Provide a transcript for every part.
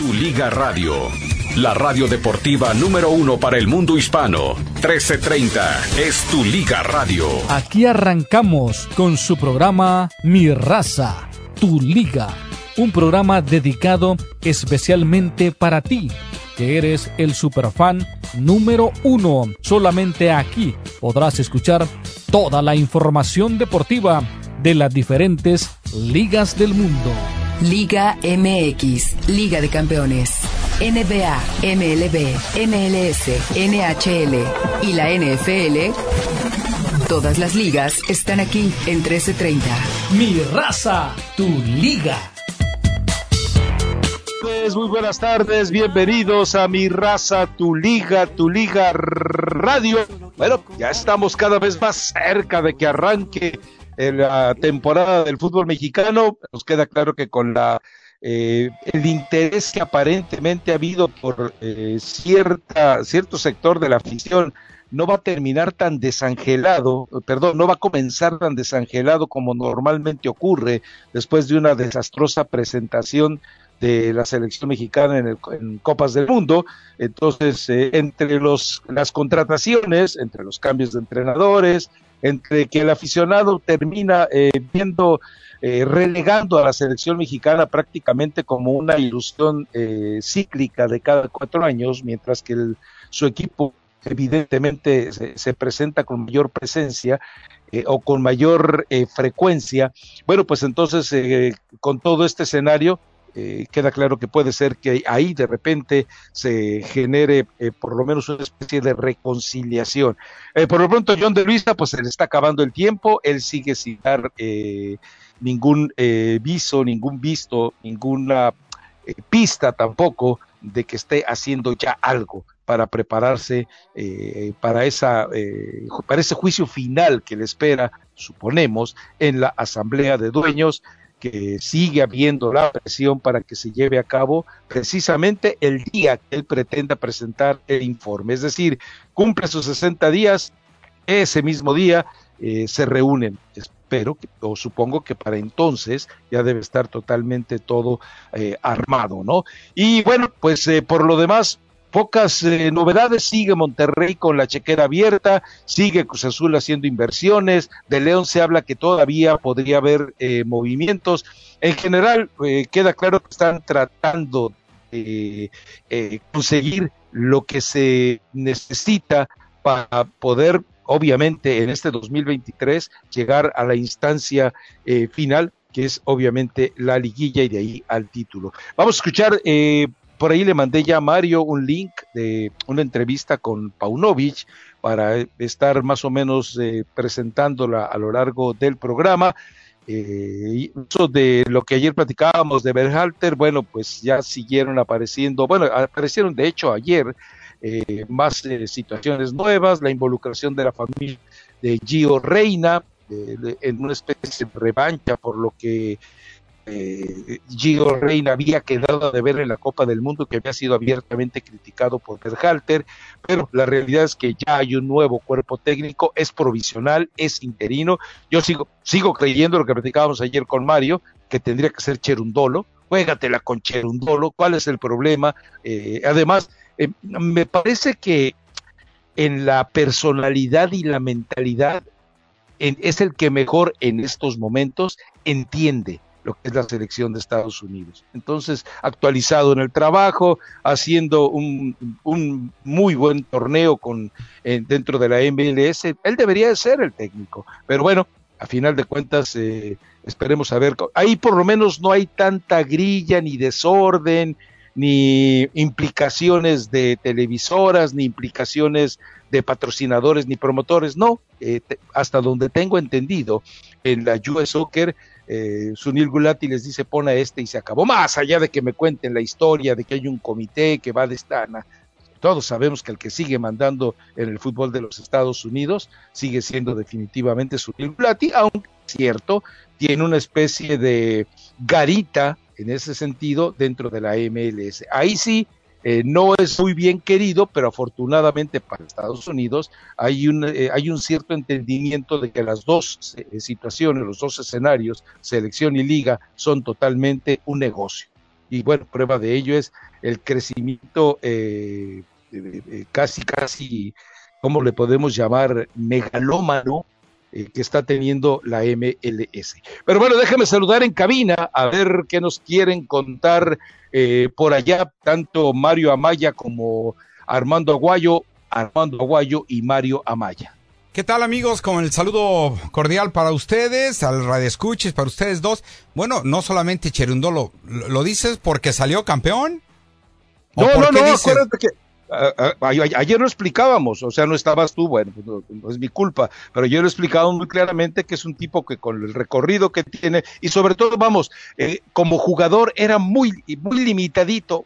Tu Liga Radio, la radio deportiva número 1 para el mundo hispano. 1330 es Tu Liga Radio. Aquí arrancamos con su programa Mi Raza, Tu Liga. Un programa dedicado especialmente para ti, que eres el superfan número 1. Solamente aquí podrás escuchar toda la información deportiva de las diferentes ligas del mundo. Liga MX, Liga de Campeones, NBA, MLB, MLS, NHL y la NFL. Todas las ligas están aquí en 1330. Mi Raza, Tu Liga. Muy buenas tardes, bienvenidos a Mi Raza, Tu Liga Radio. Bueno, ya estamos cada vez más cerca de que arranque la temporada del fútbol mexicano. Nos queda claro que con el interés que aparentemente ha habido por cierto sector de la afición, no va a terminar tan desangelado, no va a comenzar tan desangelado como normalmente ocurre después de una desastrosa presentación de la selección mexicana en Copas del Mundo. Entonces, entre las contrataciones, entre los cambios de entrenadores, entre que el aficionado termina relegando a la selección mexicana prácticamente como una ilusión cíclica de cada 4 años, mientras que su equipo evidentemente se presenta con mayor presencia o con mayor frecuencia. Bueno, pues entonces con todo este escenario queda claro que puede ser que ahí de repente se genere por lo menos una especie de reconciliación. Por lo pronto, John de Luisa, pues se le está acabando el tiempo, él sigue sin dar ningún ninguna pista tampoco de que esté haciendo ya algo para prepararse para ese juicio final que le espera, suponemos, en la Asamblea de Dueños, que sigue habiendo la presión para que se lleve a cabo precisamente el día que él pretenda presentar el informe. Es decir, cumple sus 60 días, ese mismo día se reúnen. Espero, o supongo que para entonces ya debe estar totalmente todo armado, ¿no? Y bueno, pues por lo demás, pocas novedades. Sigue Monterrey con la chequera abierta, sigue Cruz Azul haciendo inversiones, de León se habla que todavía podría haber movimientos. En general, queda claro que están tratando de conseguir lo que se necesita para poder, obviamente, en este 2023, llegar a la instancia final, que es obviamente la liguilla y de ahí al título. Vamos a escuchar... por ahí le mandé ya a Mario un link de una entrevista con Paunovic para estar más o menos presentándola a lo largo del programa. Eso de lo que ayer platicábamos de Berhalter, bueno, pues ya siguieron apareciendo de hecho ayer más situaciones nuevas, la involucración de la familia de Gio Reyna en una especie de revancha por lo que Gio Reyna había quedado de ver en la Copa del Mundo, que había sido abiertamente criticado por Berhalter, pero la realidad es que ya hay un nuevo cuerpo técnico, es provisional, es interino. Yo sigo creyendo lo que platicábamos ayer con Mario, que tendría que ser Cherundolo. Juégatela con Cherundolo, ¿cuál es el problema? Además, me parece que en la personalidad y la mentalidad es el que mejor en estos momentos entiende lo que es la selección de Estados Unidos. Entonces, actualizado en el trabajo, haciendo un muy buen torneo dentro de la MLS, él debería de ser el técnico, pero bueno, a final de cuentas, esperemos a ver. Ahí por lo menos no hay tanta grilla, ni desorden, ni implicaciones de televisoras, ni implicaciones de patrocinadores, ni promotores, no, hasta donde tengo entendido, en la US Soccer, Sunil Gulati les dice pon a y se acabó, más allá de que me cuenten la historia de que hay un comité que va de esta, todos sabemos que el que sigue mandando en el fútbol de los Estados Unidos sigue siendo definitivamente Sunil Gulati, aunque es cierto, tiene una especie de garita en ese sentido dentro de la MLS. Ahí sí, no es muy bien querido, pero afortunadamente para Estados Unidos hay un cierto entendimiento de que las dos situaciones, los dos escenarios, selección y liga, son totalmente un negocio. y bueno, prueba de ello es el crecimiento casi, ¿cómo le podemos llamar? Megalómano que está teniendo la MLS. Pero bueno, déjame saludar en cabina a ver qué nos quieren contar por allá, tanto Mario Amaya como Armando Aguayo y Mario Amaya. ¿Qué tal, amigos? Con el saludo cordial para ustedes, al radioescuches, para ustedes dos. Bueno, no solamente Cherundolo, ¿lo dices porque salió campeón? No, acuérdate que ayer lo explicábamos, o sea, no estabas tú, bueno, pues no es mi culpa, pero yo lo he explicado muy claramente que es un tipo que con el recorrido que tiene, y sobre todo, vamos, como jugador era muy limitadito,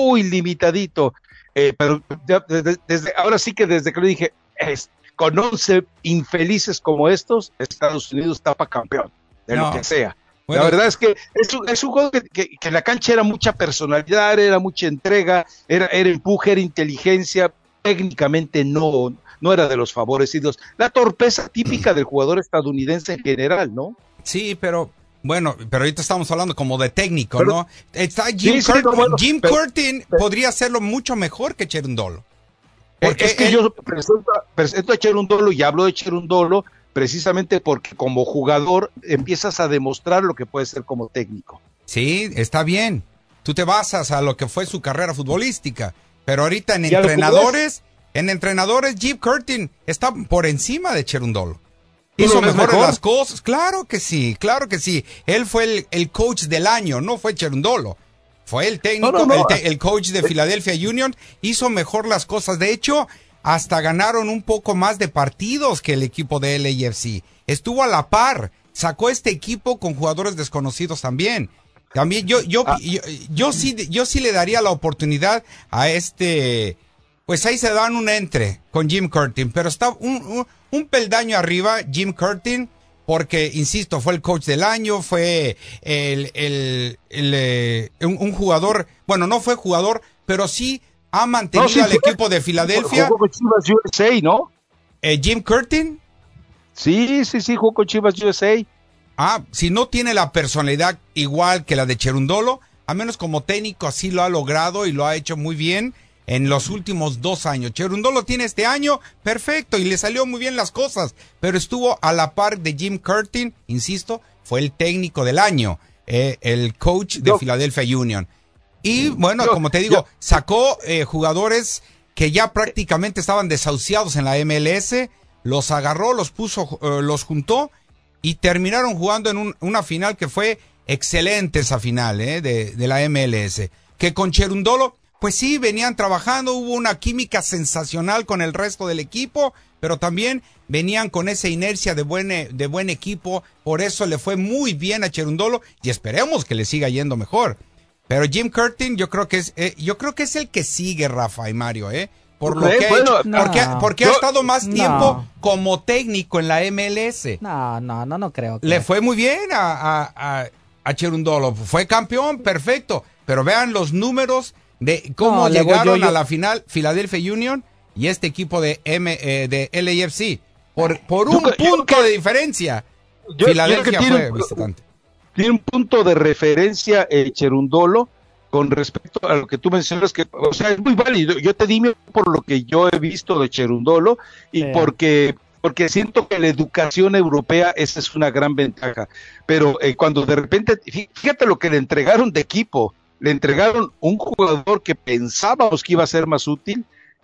pero desde ahora sí que desde que le dije, con 11 infelices como estos, Estados Unidos tapa campeón, de lo que sea. Bueno, la verdad es que es un juego que en la cancha era mucha personalidad, era mucha entrega, era empuje, era inteligencia, técnicamente no era de los favorecidos. La torpeza típica del jugador estadounidense en general, ¿no? Sí, pero bueno, pero ahorita estamos hablando como de técnico, ¿no? Está Jim Curtin podría hacerlo mucho mejor que Cherundolo. Porque es que yo presento a Cherundolo y hablo de Cherundolo precisamente porque como jugador empiezas a demostrar lo que puede ser como técnico. Sí, está bien. Tú te basas a lo que fue su carrera futbolística, pero ahorita en entrenadores Jim Curtin está por encima de Cherundolo. Hizo mejor las cosas, claro que sí. Él fue el coach del año, no fue Cherundolo. Fue el técnico, el coach de Philadelphia Union, hizo mejor las cosas. De hecho, hasta ganaron un poco más de partidos que el equipo de LAFC. Estuvo a la par, sacó este equipo con jugadores desconocidos también. También yo sí le daría la oportunidad a pues ahí se dan un entre con Jim Curtin, pero está un peldaño arriba Jim Curtin, porque, insisto, fue el coach del año, fue un jugador, bueno, no fue jugador, pero sí ha mantenido al equipo de Filadelfia. Jugó con Chivas USA, ¿no? ¿Jim Curtin? Sí, jugó con Chivas USA. Si no tiene la personalidad igual que la de Cherundolo, a menos como técnico así lo ha logrado y lo ha hecho muy bien en los últimos 2 años. Cherundolo tiene este año, perfecto, y le salió muy bien las cosas, pero estuvo a la par de Jim Curtin, insisto, fue el técnico del año, el coach de Philadelphia Union. Y bueno, como te digo, sacó jugadores que ya prácticamente estaban desahuciados en la MLS, los agarró, los puso, los juntó y terminaron jugando en una final que fue excelente, esa final de la MLS. Que con Cherundolo, pues sí, venían trabajando, hubo una química sensacional con el resto del equipo, pero también venían con esa inercia de buen equipo, por eso le fue muy bien a Cherundolo y esperemos que le siga yendo mejor. Pero Jim Curtin yo creo que es el que sigue, Rafa y Mario, porque ha estado más tiempo como técnico en la MLS. No creo. Le fue muy bien a Cherundolo, fue campeón, perfecto, pero vean los números de cómo llegaron a la final Philadelphia Union y este equipo de LAFC por un punto de diferencia. Philadelphia fue visitante. Tiene un punto de referencia Cherundolo con respecto a lo que tú mencionas, que, o sea, es muy válido. Yo te dime por lo que yo he visto de Cherundolo y porque siento que la educación europea esa es una gran ventaja. Pero cuando de repente, fíjate lo que le entregaron de equipo, le entregaron un jugador que pensábamos que iba a ser más útil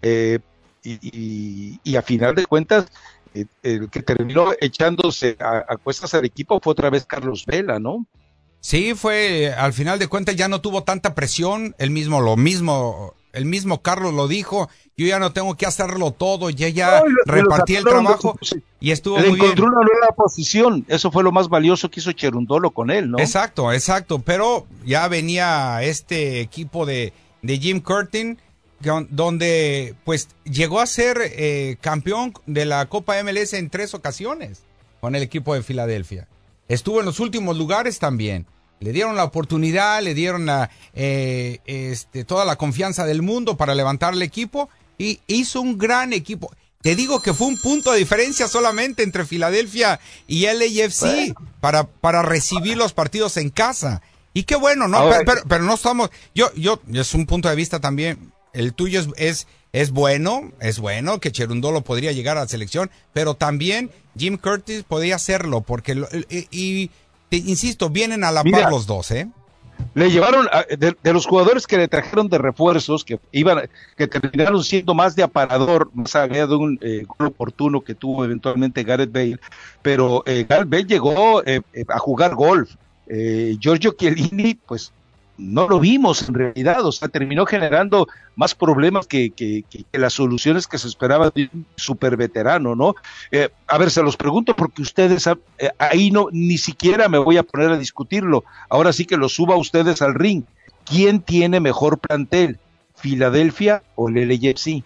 y a final de cuentas el que terminó echándose a cuestas al equipo fue otra vez Carlos Vela, ¿no? Sí, al final de cuentas ya no tuvo tanta presión, el mismo Carlos lo dijo, yo ya no tengo que hacerlo todo, ya repartí el trabajo y estuvo muy bien. Encontró una nueva posición, eso fue lo más valioso que hizo Cherundolo con él, ¿no? Exacto, pero ya venía este equipo de Jim Curtin, donde pues llegó a ser campeón de la Copa MLS en 3 ocasiones con el equipo de Filadelfia. Estuvo en los últimos lugares también. Le dieron la oportunidad, le dieron toda la confianza del mundo para levantar el equipo y hizo un gran equipo. Te digo que fue un punto de diferencia solamente entre Filadelfia y LAFC para recibir los partidos en casa. Y qué bueno, ¿no? Ahora, pero no estamos, yo, es un punto de vista también, el tuyo es bueno que Cherundolo podría llegar a la selección, pero también Jim Curtis podría hacerlo, porque, te insisto, vienen a la par los dos, ¿eh? Le llevaron de los jugadores que le trajeron de refuerzos que terminaron siendo más de aparador, más allá de un gol oportuno que tuvo eventualmente Gareth Bale, pero Gareth Bale llegó a jugar golf. Giorgio Chiellini, pues no lo vimos en realidad, o sea, terminó generando más problemas que las soluciones que se esperaba de un super veterano, ¿no? A ver, se los pregunto porque ustedes ahí no, ni siquiera me voy a poner a discutirlo, ahora sí que lo suba ustedes al ring. ¿Quién tiene mejor plantel, Filadelfia o el LAFC?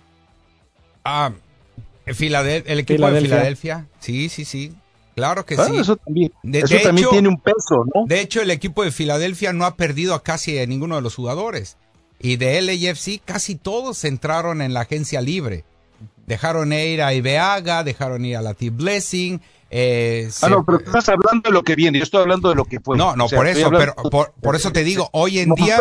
El equipo de Filadelfia, sí. Claro que sí. Eso también, también tiene un peso, ¿no? De hecho, el equipo de Filadelfia no ha perdido a casi a ninguno de los jugadores. Y de LAFC casi todos entraron en la agencia libre. Dejaron ir a Ibeaga, dejaron ir a Latif Blessing. No, pero estás hablando de lo que viene, yo estoy hablando de lo que fue. No, o sea, por eso, pero por eso te digo, hoy en día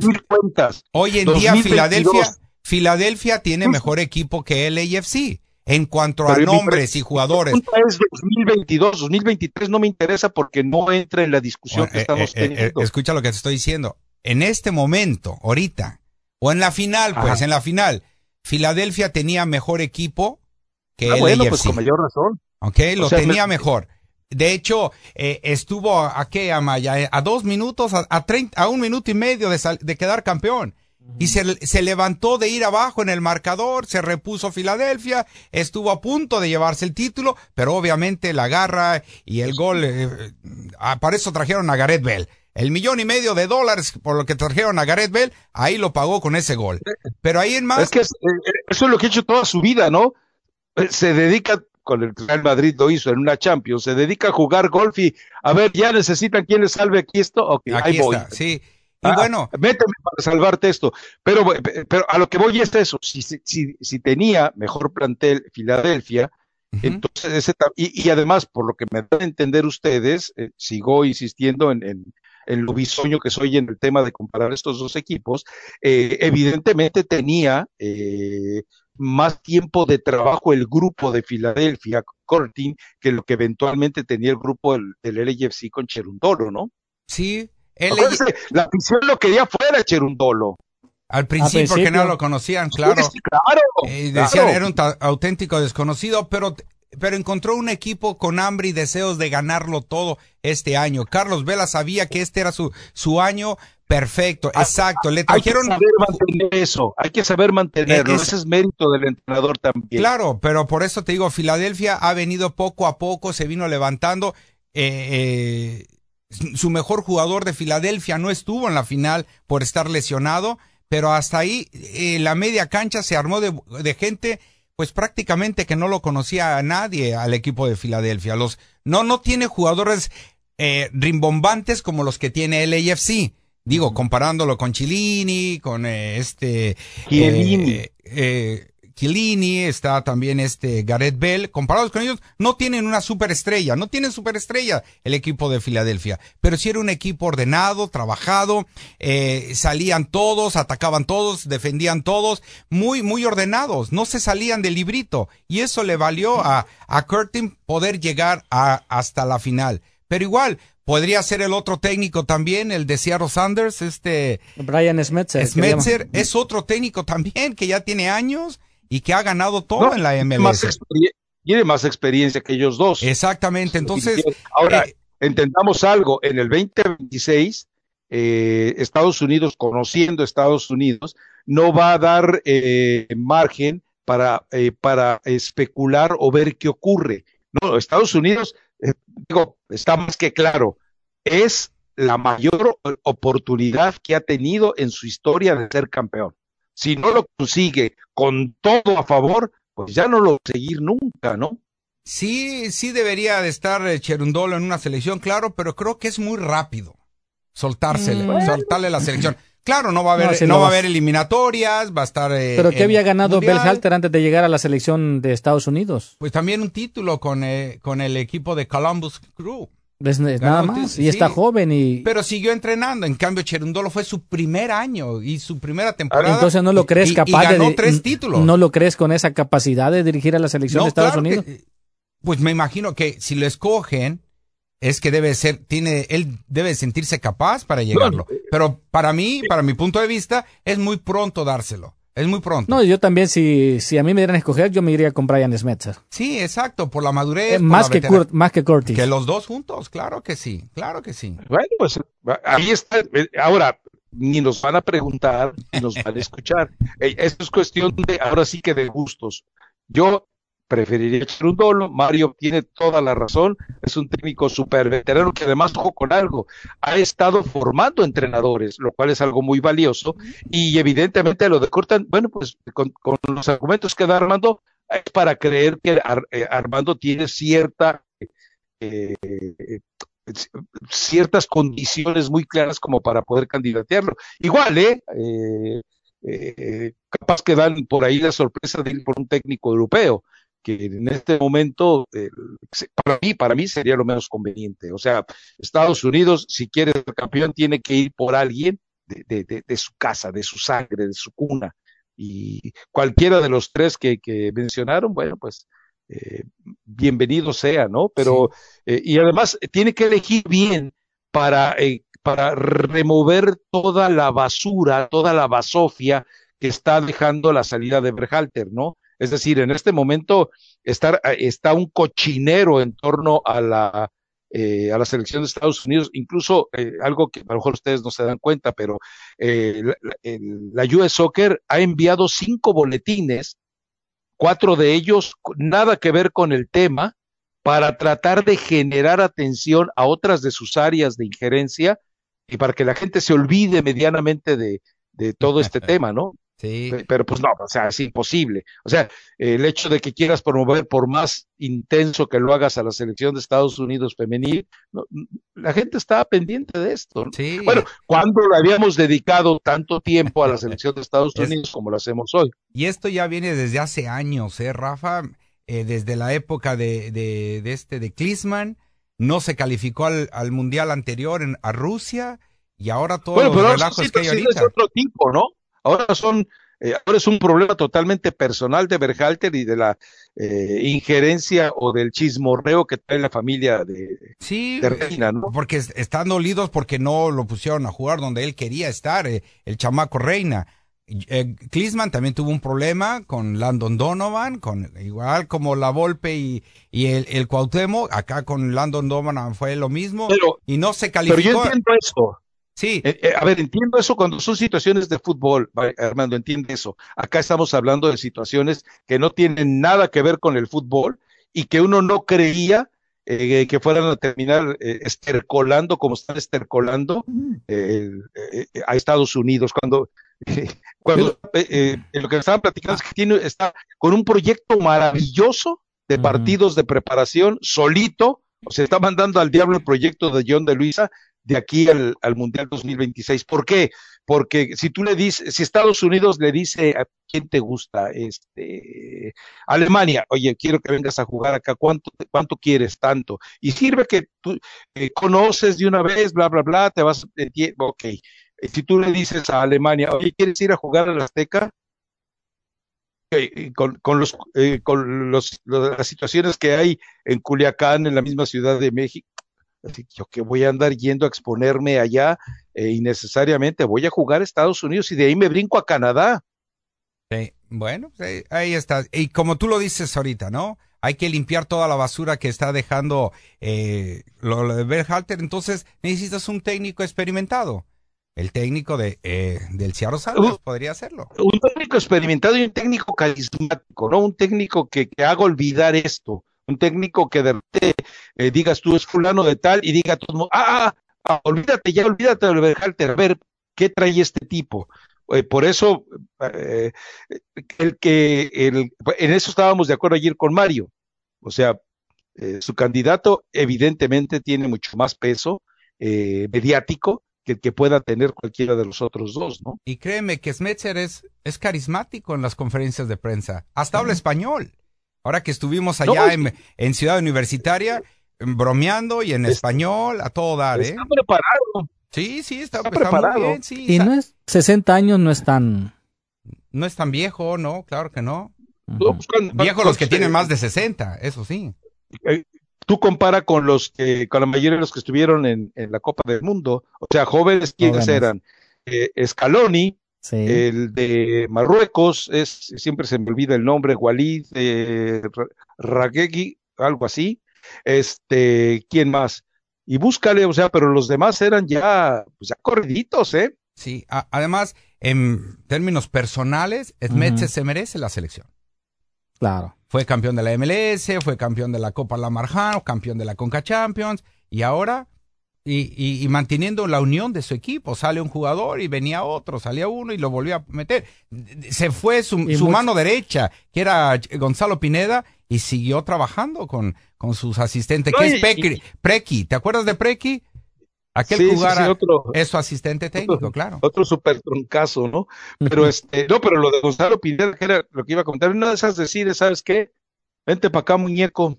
Filadelfia tiene mejor equipo que LAFC. En cuanto a nombres y jugadores. Mi pregunta es 2022, 2023 no me interesa porque no entra en la discusión que estamos teniendo. Escucha lo que te estoy diciendo. En este momento, ahorita, o en la final, pues, en la final, Filadelfia tenía mejor equipo que el bueno, AFC. pues con mayor razón. Ok, tenía mejor. De hecho, estuvo a 2 minutos, a 1 minuto y medio de quedar campeón. Y se levantó de ir abajo en el marcador, se repuso Filadelfia, estuvo a punto de llevarse el título, pero obviamente la garra y el gol, para eso trajeron a Gareth Bale. $1.5 millones por lo que trajeron a Gareth Bale, ahí lo pagó con ese gol. Pero ahí en más... Es que eso es lo que ha hecho toda su vida, ¿no? Se dedica, con el Real Madrid lo hizo en una Champions, se dedica a jugar golf y, a ver, ya necesitan quien le salve aquí esto, ok, aquí ahí voy. está, sí. Y bueno, méteme para salvarte esto, pero a lo que voy es eso, si tenía mejor plantel Filadelfia, entonces y además, por lo que me dan a entender ustedes, sigo insistiendo en lo bisoño que soy en el tema de comparar estos dos equipos, evidentemente tenía más tiempo de trabajo el grupo de Filadelfia, Cortin, que lo que eventualmente tenía el grupo del LAFC con Cherundolo, ¿no? Sí. La afición lo quería fuera, Cherundolo. Al principio, porque no lo conocían, claro. Sí, claro. Decían, era un auténtico desconocido, pero encontró un equipo con hambre y deseos de ganarlo todo este año. Carlos Vela sabía que este era su año perfecto, exacto. Le trajeron... Hay que saber mantener eso, hay que saber mantenerlo, ese es mérito del entrenador también. Claro, pero por eso te digo, Filadelfia ha venido poco a poco, se vino levantando. Su mejor jugador de Filadelfia no estuvo en la final por estar lesionado, pero hasta ahí la media cancha se armó de gente, pues prácticamente que no lo conocía a nadie al equipo de Filadelfia. No tiene jugadores rimbombantes como los que tiene el AFC. Digo, comparándolo con Chiellini, con Chiellini, está también Gareth Bale, comparados con ellos, no tienen superestrella el equipo de Filadelfia, pero sí era un equipo ordenado, trabajado, salían todos, atacaban todos, defendían todos, muy, muy ordenados, no se salían del librito, y eso le valió a Curtin poder llegar hasta la final. Pero igual, podría ser el otro técnico también, el de Seattle Sounders, Brian Schmetzer. Schmetzer es otro técnico también, que ya tiene años y que ha ganado todo en la MLS. Tiene más experiencia que ellos dos. Exactamente, entonces... Ahora, entendamos algo, en el 2026, Estados Unidos, conociendo Estados Unidos, no va a dar margen para especular o ver qué ocurre. No, Estados Unidos, está más que claro, es la mayor oportunidad que ha tenido en su historia de ser campeón. Si no lo consigue con todo a favor, pues ya no lo va a seguir nunca, ¿no? Sí debería de estar Cherundolo en una selección, claro, pero creo que es muy rápido soltarle la selección. Claro, no va a haber eliminatorias, va a estar... ¿Pero qué había ganado Berhalter antes de llegar a la selección de Estados Unidos? Pues también un título con el equipo de Columbus Crew. Nada más, y está joven y... Pero siguió entrenando, en cambio Cherundolo fue su primer año y su primera temporada. Entonces no lo crees capaz y ganó de... 3 títulos. ¿No lo crees con esa capacidad de dirigir a la selección de Estados Unidos? Pues me imagino que si lo escogen, es que él debe sentirse capaz para llegarlo. Pero para mi punto de vista, es muy pronto dárselo. Es muy pronto. No, yo también, si a mí me dieran a escoger, yo me iría con Brian Smetzer. Sí, exacto, por la madurez. Más que Curtis. Que los dos juntos, claro que sí. Bueno, pues ahí está. Ahora, ni nos van a preguntar, ni nos van a escuchar. Esto es cuestión ahora sí que de gustos. Yo preferiría Cherundolo. Mario tiene toda la razón, es un técnico súper veterano que además, ojo con algo, ha estado formando entrenadores, lo cual es algo muy valioso, y evidentemente lo de Curtin, bueno, pues con los argumentos que da Armando, es para creer que Armando tiene ciertas condiciones muy claras como para poder candidatearlo. Igual, capaz que dan por ahí la sorpresa de ir por un técnico europeo, que en este momento para mí sería lo menos conveniente. O sea, Estados Unidos, si quiere ser campeón, tiene que ir por alguien de su casa, de su sangre, de su cuna, y cualquiera de los tres que mencionaron, bueno, pues bienvenido sea, ¿no? Pero y además tiene que elegir bien para remover toda la basura, toda la basofia que está dejando la salida de Berhalter, ¿no? Es decir, en este momento está un cochinero en torno a la selección de Estados Unidos, incluso algo que a lo mejor ustedes no se dan cuenta, pero la US Soccer ha enviado 5 boletines, 4 de ellos nada que ver con el tema, para tratar de generar atención a otras de sus áreas de injerencia y para que la gente se olvide medianamente de todo este tema, ¿no? Sí. Pero pues no, o sea, es imposible. O sea, el hecho de que quieras promover, por más intenso que lo hagas, a la selección de Estados Unidos femenil, no, la gente estaba pendiente de esto, ¿no? Sí. Bueno, ¿cuándo le habíamos dedicado tanto tiempo a la selección de Estados Unidos como lo hacemos hoy? Y esto ya viene desde hace años, Rafa, desde la época de Klinsmann, no se calificó al mundial anterior a Rusia, y ahora todos los relajos que hay ahorita. Es otro tipo, ¿no? Ahora es un problema totalmente personal de Berhalter y de la injerencia o del chismorreo que trae la familia de Reina, ¿no? Porque están dolidos porque no lo pusieron a jugar donde él quería estar, el chamaco Reina. Klinsmann también tuvo un problema con Landon Donovan, igual como la Volpe y el Cuauhtémoc. Acá con Landon Donovan fue lo mismo, y no se calificó. Pero yo entiendo eso. Sí. A ver, entiendo eso cuando son situaciones de fútbol, Armando, entiende eso. Acá estamos hablando de situaciones que no tienen nada que ver con el fútbol y que uno no creía que fueran a terminar estercolando como están estercolando a Estados Unidos. Cuando lo que estaban platicando es que está con un proyecto maravilloso de partidos de preparación solito, o sea, está mandando al diablo el proyecto de John de Luisa de aquí al Mundial 2026. ¿Por qué? Porque si Estados Unidos le dice a quién te gusta, Alemania, oye, quiero que vengas a jugar acá, ¿cuánto quieres? Tanto. Y sirve que tú conoces de una vez, bla, bla, bla, te vas, ok. Si tú le dices a Alemania, oye, ¿quieres ir a jugar al Azteca? Con las situaciones que hay en Culiacán, en la misma Ciudad de México, así yo que voy a andar yendo a exponerme allá innecesariamente, voy a jugar a Estados Unidos y de ahí me brinco a Canadá. Sí, bueno, sí, ahí está. Y como tú lo dices ahorita, ¿no? Hay que limpiar toda la basura que está dejando lo de Berhalter, entonces necesitas un técnico experimentado. El técnico del Seattle Sounders podría hacerlo. Un técnico experimentado y un técnico carismático, ¿no? Un técnico que haga olvidar esto. Un técnico que de repente digas tú es fulano de tal y diga a todo el mundo, olvídate de Berhalter, a ver, ¿qué trae este tipo? Por eso, en eso estábamos de acuerdo ayer con Mario. O sea, su candidato evidentemente tiene mucho más peso mediático que el que pueda tener cualquiera de los otros dos, ¿no? Y créeme que Smetzer es carismático en las conferencias de prensa, hasta habla español. Ahora que estuvimos allá en Ciudad Universitaria, bromeando y en español, a todo dar, ¿eh? Está preparado. Sí, está preparado. muy bien, sí. Y no es 60 años, no es tan... No es tan viejo, ¿no? Claro que no. No, pues, Viejos los que tienen más de 60, eso sí. Tú compara con con la mayoría de los que estuvieron en la Copa del Mundo, o sea, jóvenes, ¿quiénes eran? Scaloni, Sí. el de Marruecos, siempre se me olvida el nombre, Walid Regragui, algo así. ¿Quién más? Y búscale, o sea, pero los demás eran ya, pues ya corriditos, ¿eh? Sí, además, en términos personales, Smets se merece la selección. Claro. Fue campeón de la MLS, fue campeón de la Copa La Marjan, campeón de la Conca Champions, y ahora, y manteniendo la unión de su equipo, sale un jugador y venía otro, salía uno y lo volvía a meter. Se fue su mano derecha, que era Gonzalo Pineda, y siguió trabajando con sus asistentes, que es Preki. ¿Te acuerdas de Preki? Aquel jugar es su asistente técnico, claro. Otro súper troncazo, ¿no? Pero no, pero lo de Gonzalo Pineda, que era lo que iba a comentar, una de esas decides, ¿sabes qué? Vente para acá, muñeco.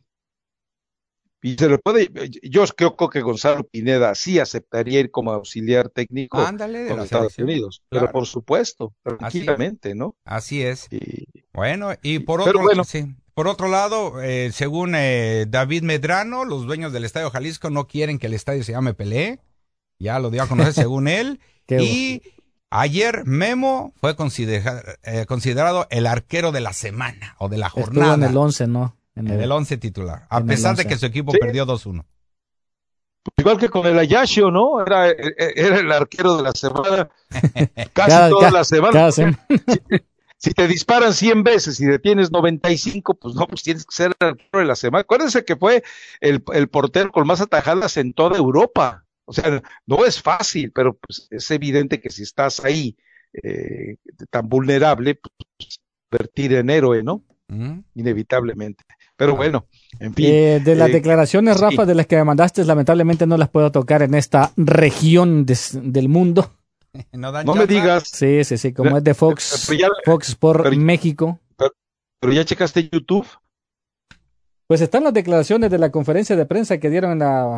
Y se le puede, yo creo que Gonzalo Pineda sí aceptaría ir como auxiliar técnico de con la Estados selección. Unidos, Claro. pero por supuesto, tranquilamente, ¿no? Así es. Y, bueno, y por otro lado, según David Medrano, los dueños del Estadio Jalisco no quieren que el estadio se llame Pelé, ya lo dio a conocer según él, y ayer Memo fue considerado el arquero de la semana o de la jornada. Estuvo en el 11, ¿no? En el 11 titular, a pesar de que su equipo perdió 2-1. Igual que con el Ayashio, ¿no? Era el arquero de la semana, casi toda la semana. Si te disparan 100 veces y detienes 95, pues no, pues tienes que ser el arquero de la semana. Acuérdense que fue el portero con más atajadas en toda Europa. O sea, no es fácil, pero pues es evidente que si estás ahí tan vulnerable, pues convertir en héroe, ¿no? Inevitablemente. Pero bueno, en fin. De las declaraciones, Rafa, de las que me mandaste, lamentablemente no las puedo tocar en esta región del mundo. No me digas. Sí, como es de Fox Sport México. Pero ya checaste YouTube. Pues están las declaraciones de la conferencia de prensa que dieron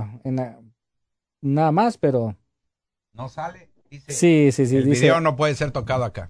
nada más, pero no sale. Dice, sí. El video no puede ser tocado acá.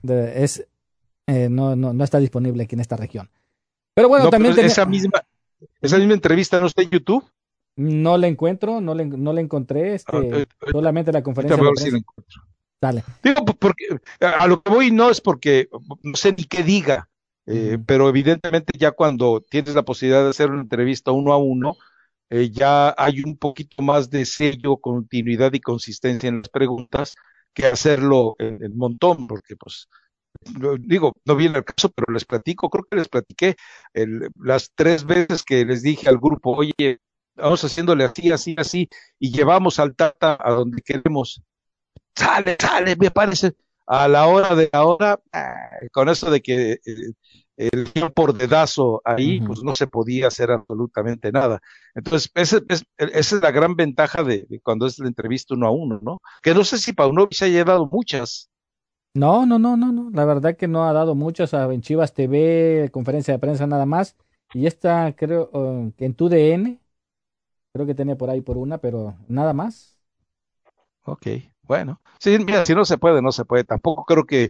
No está disponible aquí en esta región. Pero bueno, también esa misma entrevista no está en YouTube. No la encuentro, no la encontré, solamente la conferencia de prensa. Si la encuentro. Dale. Digo, porque a lo que voy no es porque no sé ni qué diga, pero evidentemente ya cuando tienes la posibilidad de hacer una entrevista uno a uno, ya hay un poquito más de sello, continuidad y consistencia en las preguntas que hacerlo en montón, porque pues digo, no viene el caso, pero creo que les platiqué las 3 veces que les dije al grupo, oye, vamos haciéndole así, y llevamos al Tata a donde queremos. Sale, me parece, a la hora de la hora, con eso de que el por dedazo ahí, pues no se podía hacer absolutamente nada. Entonces, esa es la gran ventaja de cuando es la entrevista uno a uno, ¿no? Que no sé si Paunovic se haya dado muchas. No, la verdad que no ha dado muchas, en Chivas TV, conferencia de prensa nada más, y esta creo que en TUDN, creo que tenía por ahí por una, pero nada más. Ok, bueno, sí, mira, si no se puede, tampoco creo que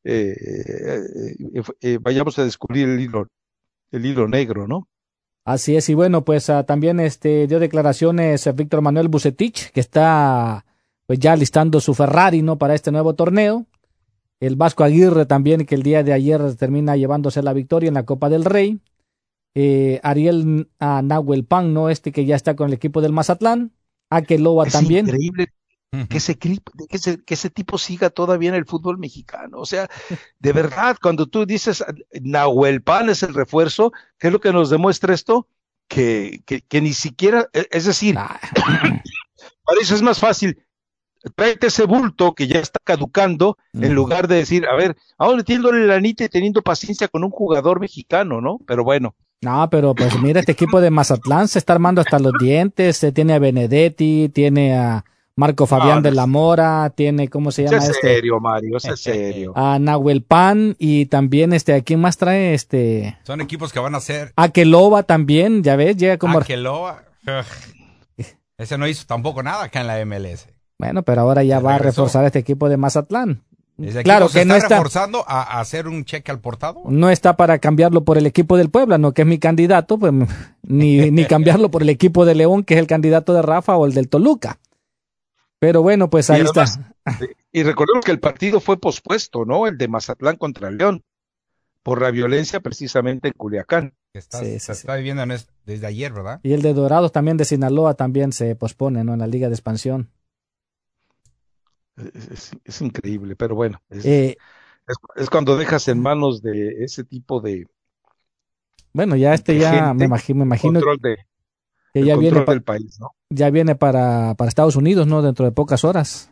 vayamos a descubrir el hilo negro, ¿no? Así es, y bueno, pues también dio declaraciones Víctor Manuel Vucetich, que está pues ya listando su Ferrari, ¿no?, para este nuevo torneo. El Vasco Aguirre también, que el día de ayer termina llevándose la victoria en la Copa del Rey. Ariel Nahuel Pan, ¿no?, que ya está con el equipo del Mazatlán. Akeloba también. Es increíble que ese tipo siga todavía en el fútbol mexicano. O sea, de verdad, cuando tú dices Nahuel Pan es el refuerzo, ¿qué es lo que nos demuestra esto? Que ni siquiera, es decir, para eso es más fácil, tráete ese bulto que ya está caducando, en lugar de decir, a ver, ahora metiéndole la anita y teniendo paciencia con un jugador mexicano, ¿no? Pero bueno. No, pero pues mira, este equipo de Mazatlán se está armando hasta los dientes, tiene a Benedetti, tiene a Marco Fabián de la Mora, tiene, ¿cómo se llama Es serio, Mario, es serio. A Nahuel Pan, y también ¿a quién más trae? Son equipos que van a ser. Akeloba también, ya ves, llega como. Akeloba. Ese no hizo tampoco nada acá en la MLS. Bueno, pero ahora ya va a reforzar este equipo de Mazatlán. Claro que no está reforzando a hacer un cheque al portado. No está para cambiarlo por el equipo del Puebla, no que es mi candidato, pues ni cambiarlo por el equipo de León, que es el candidato de Rafa, o el del Toluca. Pero bueno, pues ahí además, está. Y recordemos que el partido fue pospuesto, ¿no? El de Mazatlán contra León, por la violencia precisamente en Culiacán. Se está viviendo desde ayer, ¿verdad? Y el de Dorados también de Sinaloa también se pospone, ¿no? En la Liga de Expansión. Es increíble, pero bueno, es cuando dejas en manos de ese tipo de... Bueno, ya ya me imagino que ya viene del país, ¿no? Ya viene para Estados Unidos, ¿no? Dentro de pocas horas.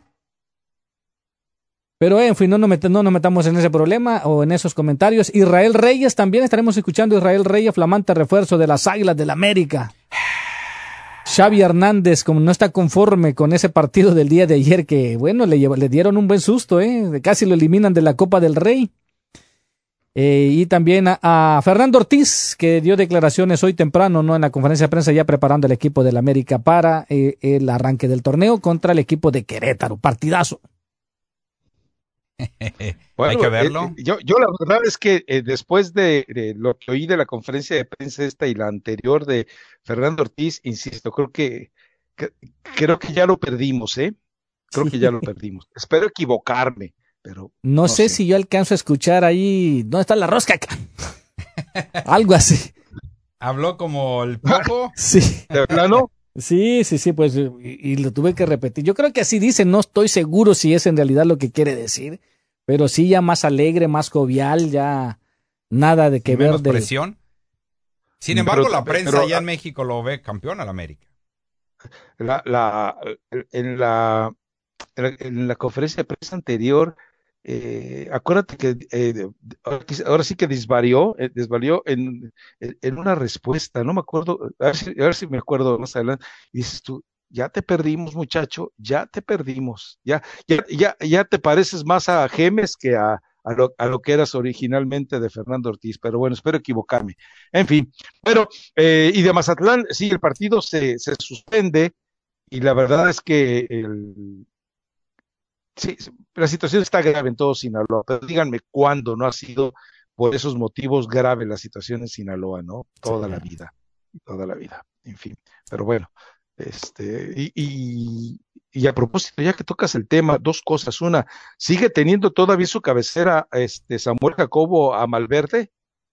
Pero en fin, no nos metamos en ese problema o en esos comentarios. Israel Reyes, también estaremos escuchando a Israel Reyes, flamante refuerzo de las Águilas del América. Xavi Hernández, como no está conforme con ese partido del día de ayer, que bueno, le dieron un buen susto, casi lo eliminan de la Copa del Rey. Y también a Fernando Ortiz, que dio declaraciones hoy temprano, ¿no? En la conferencia de prensa, ya preparando el equipo del América para el arranque del torneo contra el equipo de Querétaro. Partidazo. Bueno, hay que verlo. Yo la verdad es que después de lo que oí de la conferencia de prensa esta y la anterior de Fernando Ortiz, insisto, creo que ya lo perdimos, Creo que ya lo perdimos. Espero equivocarme, pero no sé si yo alcanzo a escuchar ahí. ¿Dónde está la rosca acá? Algo así. ¿Habló como el Popo? Sí. ¿De plano? Sí, pues, y lo tuve que repetir. Yo creo que así dice, no estoy seguro si es en realidad lo que quiere decir, pero sí ya más alegre, más jovial, ya nada de que ver de presión. Sin embargo, la prensa allá en México lo ve campeón al América. En la conferencia de prensa anterior, acuérdate que ahora sí que desvarió en una respuesta, no me acuerdo, a ver si me acuerdo más adelante, y dices tú, ya te perdimos, muchacho, ya te perdimos, ya te pareces más a Gemes que a lo que eras originalmente de Fernando Ortiz, pero bueno, espero equivocarme. En fin, bueno, y de Mazatlán, sí, el partido se suspende, y la verdad es que sí, la situación está grave en todo Sinaloa, pero díganme cuándo no ha sido por esos motivos grave la situación en Sinaloa, ¿no? Toda la vida, en fin, pero bueno, y a propósito, ya que tocas el tema, dos cosas. Una, ¿sigue teniendo todavía su cabecera Samuel Jacobo a Malverde?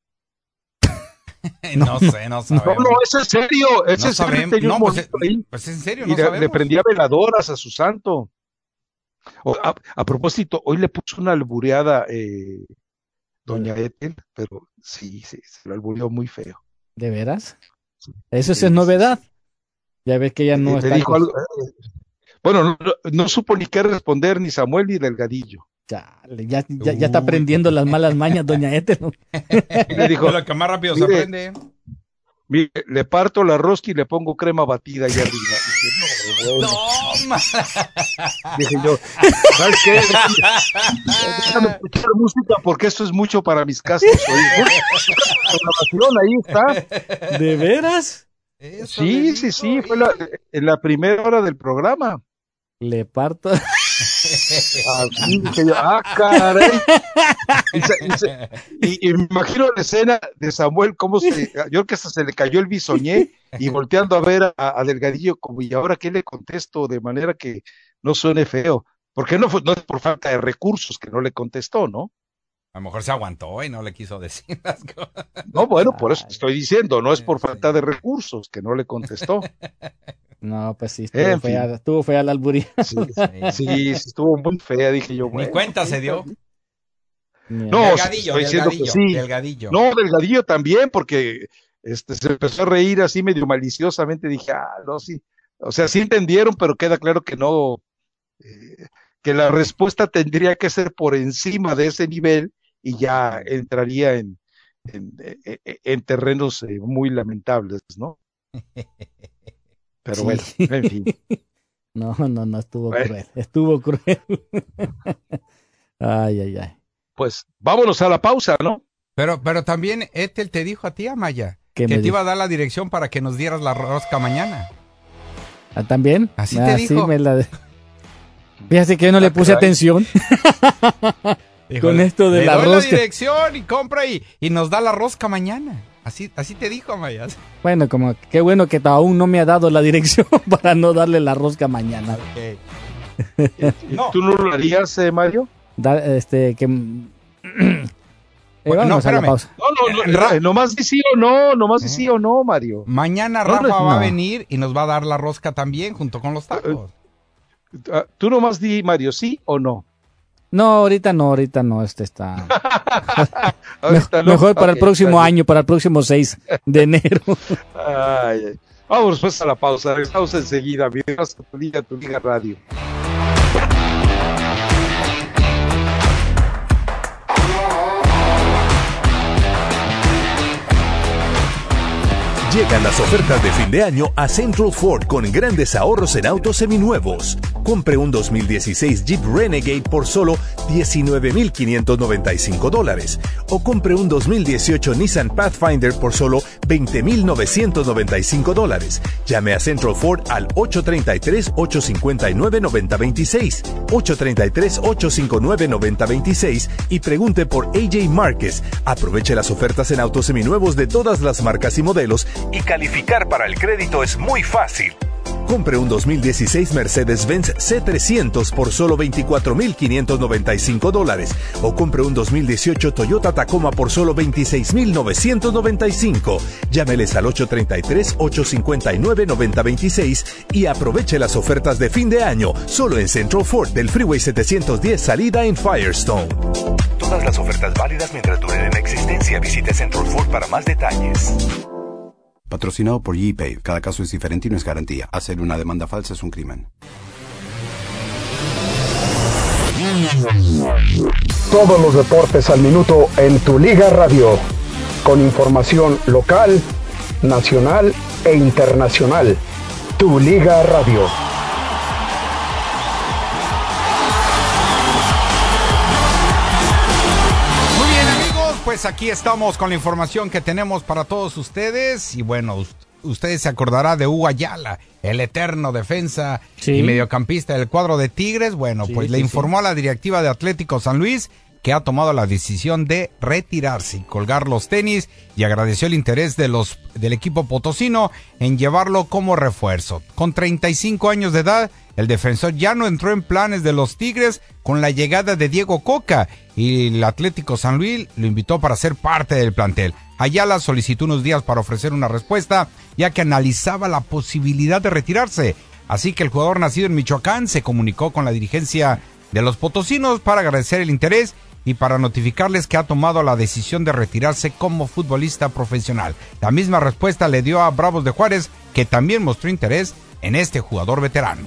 No sé, no sabemos. No, es en serio, no sabemos. No, pues en serio, no sabemos. Le prendía veladoras a su santo. A propósito, hoy le puso una albureada doña Ethel, pero sí, se lo albureó muy feo. ¿De veras? Eso sí es novedad. Ya ves que ya no está. Dijo algo, bueno, no supo ni qué responder ni Samuel ni Delgadillo. Ya está aprendiendo las malas mañas, doña Ethel. Le dijo, lo que más rápido se aprende. Mire, le parto la rosca y le pongo crema batida ahí arriba. Dije yo, ¿sabes qué? Déjame escuchar música porque esto es mucho para mis cascos. Ahí está. ¿De veras? Sí, fue en la primera hora del programa. Le parto. Dije yo, caray. Y me imagino la escena de Samuel, yo creo que hasta se le cayó el bisoñé y volteando a ver a Delgadillo como, ¿y ahora qué le contesto? De manera que no suene feo, porque no es por falta de recursos que no le contestó, ¿no? A lo mejor se aguantó y no le quiso decir las cosas. No, bueno, por eso estoy no es por falta de recursos que no le contestó. No, pues sí, estuvo fea la alburía. Sí, estuvo muy fea, dije yo. Ni cuenta se dio. No, Delgadillo. Delgadillo. No, Delgadillo también, porque se empezó a reír así medio maliciosamente, dije, no, sí. O sea, sí entendieron, pero queda claro que no, que la respuesta tendría que ser por encima de ese nivel y ya entraría en terrenos muy lamentables, ¿no? Pero bueno, en fin. No, estuvo cruel. Ay. Pues vámonos a la pausa, ¿no? Pero también Ethel te dijo a ti, Amaya, que te iba a dar la dirección para que nos dieras la rosca mañana. ¿También? Así te dijo. Fíjate que yo no le puse atención. Con esto de le la doy rosca. la dirección y compra y nos da la rosca mañana. Así te dijo, Mayas. Bueno, como qué bueno que aún no me ha dado la dirección para no darle la rosca mañana. Okay. No. ¿Tú no lo harías, Mario? Vamos a la pausa. No, nomás di sí o no, di sí o no, Mario. Mañana Rafa va a venir y nos va a dar la rosca también junto con los tacos. Tú nomás di, Mario, ¿sí o no? No, ahorita no, está. Ahorita mejor para el próximo año, para el próximo 6 de enero. Ay. Vamos pues a la pausa, regresamos enseguida. Bienvenidos a Tu Liga Radio. Llegan las ofertas de fin de año a Central Ford con grandes ahorros en autos seminuevos. Compre un 2016 Jeep Renegade por solo $19,595 o compre un 2018 Nissan Pathfinder por solo $20,995. Llame a Central Ford al 833-859-9026, 833-859-9026 y pregunte por AJ Márquez. Aproveche las ofertas en autos seminuevos de todas las marcas y modelos y calificar para el crédito es muy fácil. Compre un 2016 Mercedes-Benz C300 por solo $24,595 o compre un 2018 Toyota Tacoma por solo $26,995. Llámeles al 833-859-9026 y aproveche las ofertas de fin de año solo en Central Ford del Freeway 710 salida en Firestone. Todas las ofertas válidas mientras duren en existencia. Visite Central Ford para más detalles. Patrocinado por GPay. Cada caso es diferente y no es garantía. Hacer una demanda falsa es un crimen. Todos los deportes al minuto en Tu Liga Radio. Con información local, nacional e internacional. Tu Liga Radio. Pues aquí estamos con la información que tenemos para todos ustedes y bueno, ustedes se acordará de Hugo Ayala, el eterno defensa y mediocampista del cuadro de Tigres. Bueno, le informó a la directiva de Atlético San Luis que ha tomado la decisión de retirarse y colgar los tenis y agradeció el interés del equipo potosino en llevarlo como refuerzo. Con 35 años de edad, el defensor ya no entró en planes de los Tigres con la llegada de Diego Coca y el Atlético San Luis lo invitó para ser parte del plantel. Ayala solicitó unos días para ofrecer una respuesta, ya que analizaba la posibilidad de retirarse. Así que el jugador nacido en Michoacán se comunicó con la dirigencia de los potosinos para agradecer el interés y para notificarles que ha tomado la decisión de retirarse como futbolista profesional. La misma respuesta le dio a Bravos de Juárez, que también mostró interés en este jugador veterano.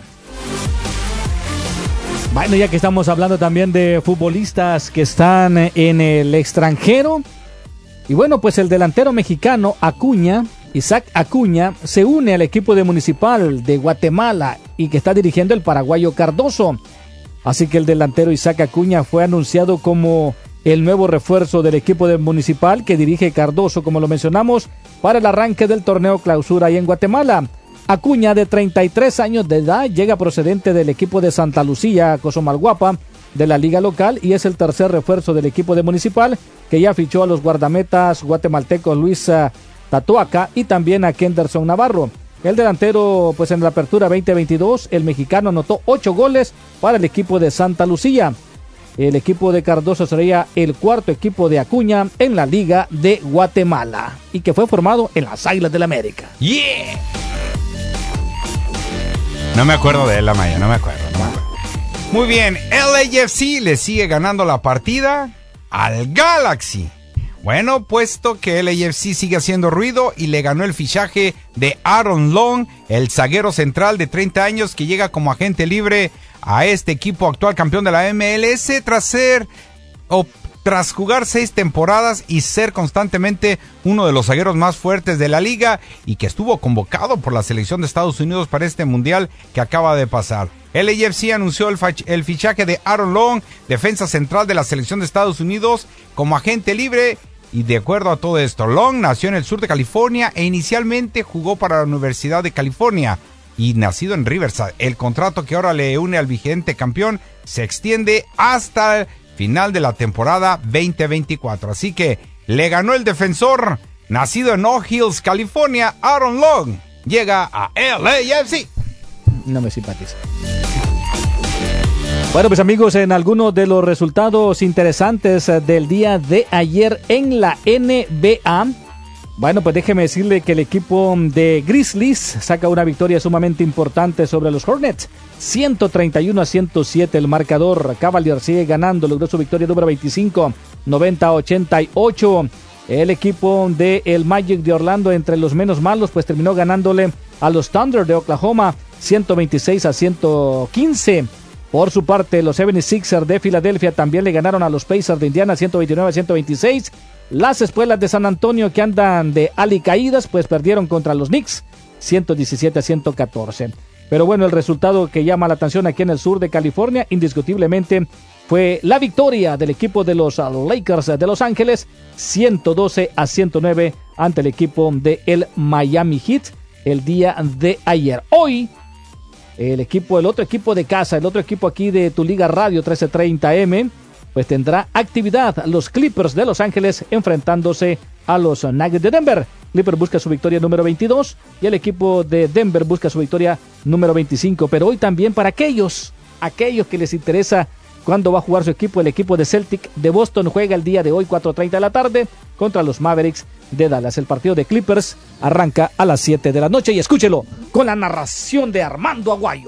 Bueno, ya que estamos hablando también de futbolistas que están en el extranjero, y bueno, pues el delantero mexicano Isaac Acuña, se une al equipo de Municipal de Guatemala y que está dirigiendo el paraguayo Cardoso. Así que el delantero Isaac Acuña fue anunciado como el nuevo refuerzo del equipo de Municipal que dirige Cardoso, como lo mencionamos, para el arranque del torneo clausura ahí en Guatemala. Acuña, de 33 años de edad, llega procedente del equipo de Santa Lucía, Cosomalguapa, de la liga local, y es el tercer refuerzo del equipo de Municipal, que ya fichó a los guardametas guatemaltecos Luis Tatuaca y también a Kenderson Navarro. El delantero, pues en la apertura 2022, el mexicano anotó 8 goles para el equipo de Santa Lucía. El equipo de Cardoso sería el cuarto equipo de Acuña en la Liga de Guatemala y que fue formado en las Águilas del América. ¡Yeah! No me acuerdo de él, Amaya, no me acuerdo. Muy bien, LAFC le sigue ganando la partida al Galaxy. Bueno, puesto que LAFC sigue haciendo ruido y le ganó el fichaje de Aaron Long, el zaguero central de 30 años que llega como agente libre a este equipo actual campeón de la MLS tras jugar 6 temporadas y ser constantemente uno de los zagueros más fuertes de la liga y que estuvo convocado por la selección de Estados Unidos para este mundial que acaba de pasar. El LAFC anunció el fichaje de Aaron Long, defensa central de la selección de Estados Unidos, como agente libre. Y de acuerdo a todo esto, Long nació en el sur de California e inicialmente jugó para la Universidad de California y nacido en Riverside. El contrato que ahora le une al vigente campeón se extiende hasta el final de la temporada 2024. Así que le ganó el defensor, nacido en Oak Hills, California, Aaron Long. Llega a LAFC. No me simpatiza. Bueno, pues amigos, en algunos de los resultados interesantes del día de ayer en la NBA, bueno, pues déjeme decirle que el equipo de Grizzlies saca una victoria sumamente importante sobre los Hornets. 131-107 el marcador. Cavaliers sigue ganando, logró su victoria número 25, 90-88. El equipo de el Magic de Orlando, entre los menos malos, pues terminó ganándole a los Thunder de Oklahoma 126-115. Por su parte, los 76ers de Filadelfia también le ganaron a los Pacers de Indiana 129-126. Las espuelas de San Antonio, que andan de alicaídas, pues perdieron contra los Knicks 117-114. Pero bueno, el resultado que llama la atención aquí en el sur de California, indiscutiblemente, fue la victoria del equipo de los Lakers de Los Ángeles 112-109 ante el equipo de el Miami Heat el día de ayer. Hoy, el otro equipo de casa, el otro equipo aquí de Tu Liga Radio 1330M, pues tendrá actividad. Los Clippers de Los Ángeles enfrentándose a los Nuggets de Denver. Clippers busca su victoria número 22 y el equipo de Denver busca su victoria número 25. Pero hoy también para aquellos que les interesa cuándo va a jugar su equipo, el equipo de Celtic de Boston juega el día de hoy 4:30 de la tarde contra los Mavericks de Dallas. El partido de Clippers arranca a las 7 de la noche y escúchelo con la narración de Armando Aguayo.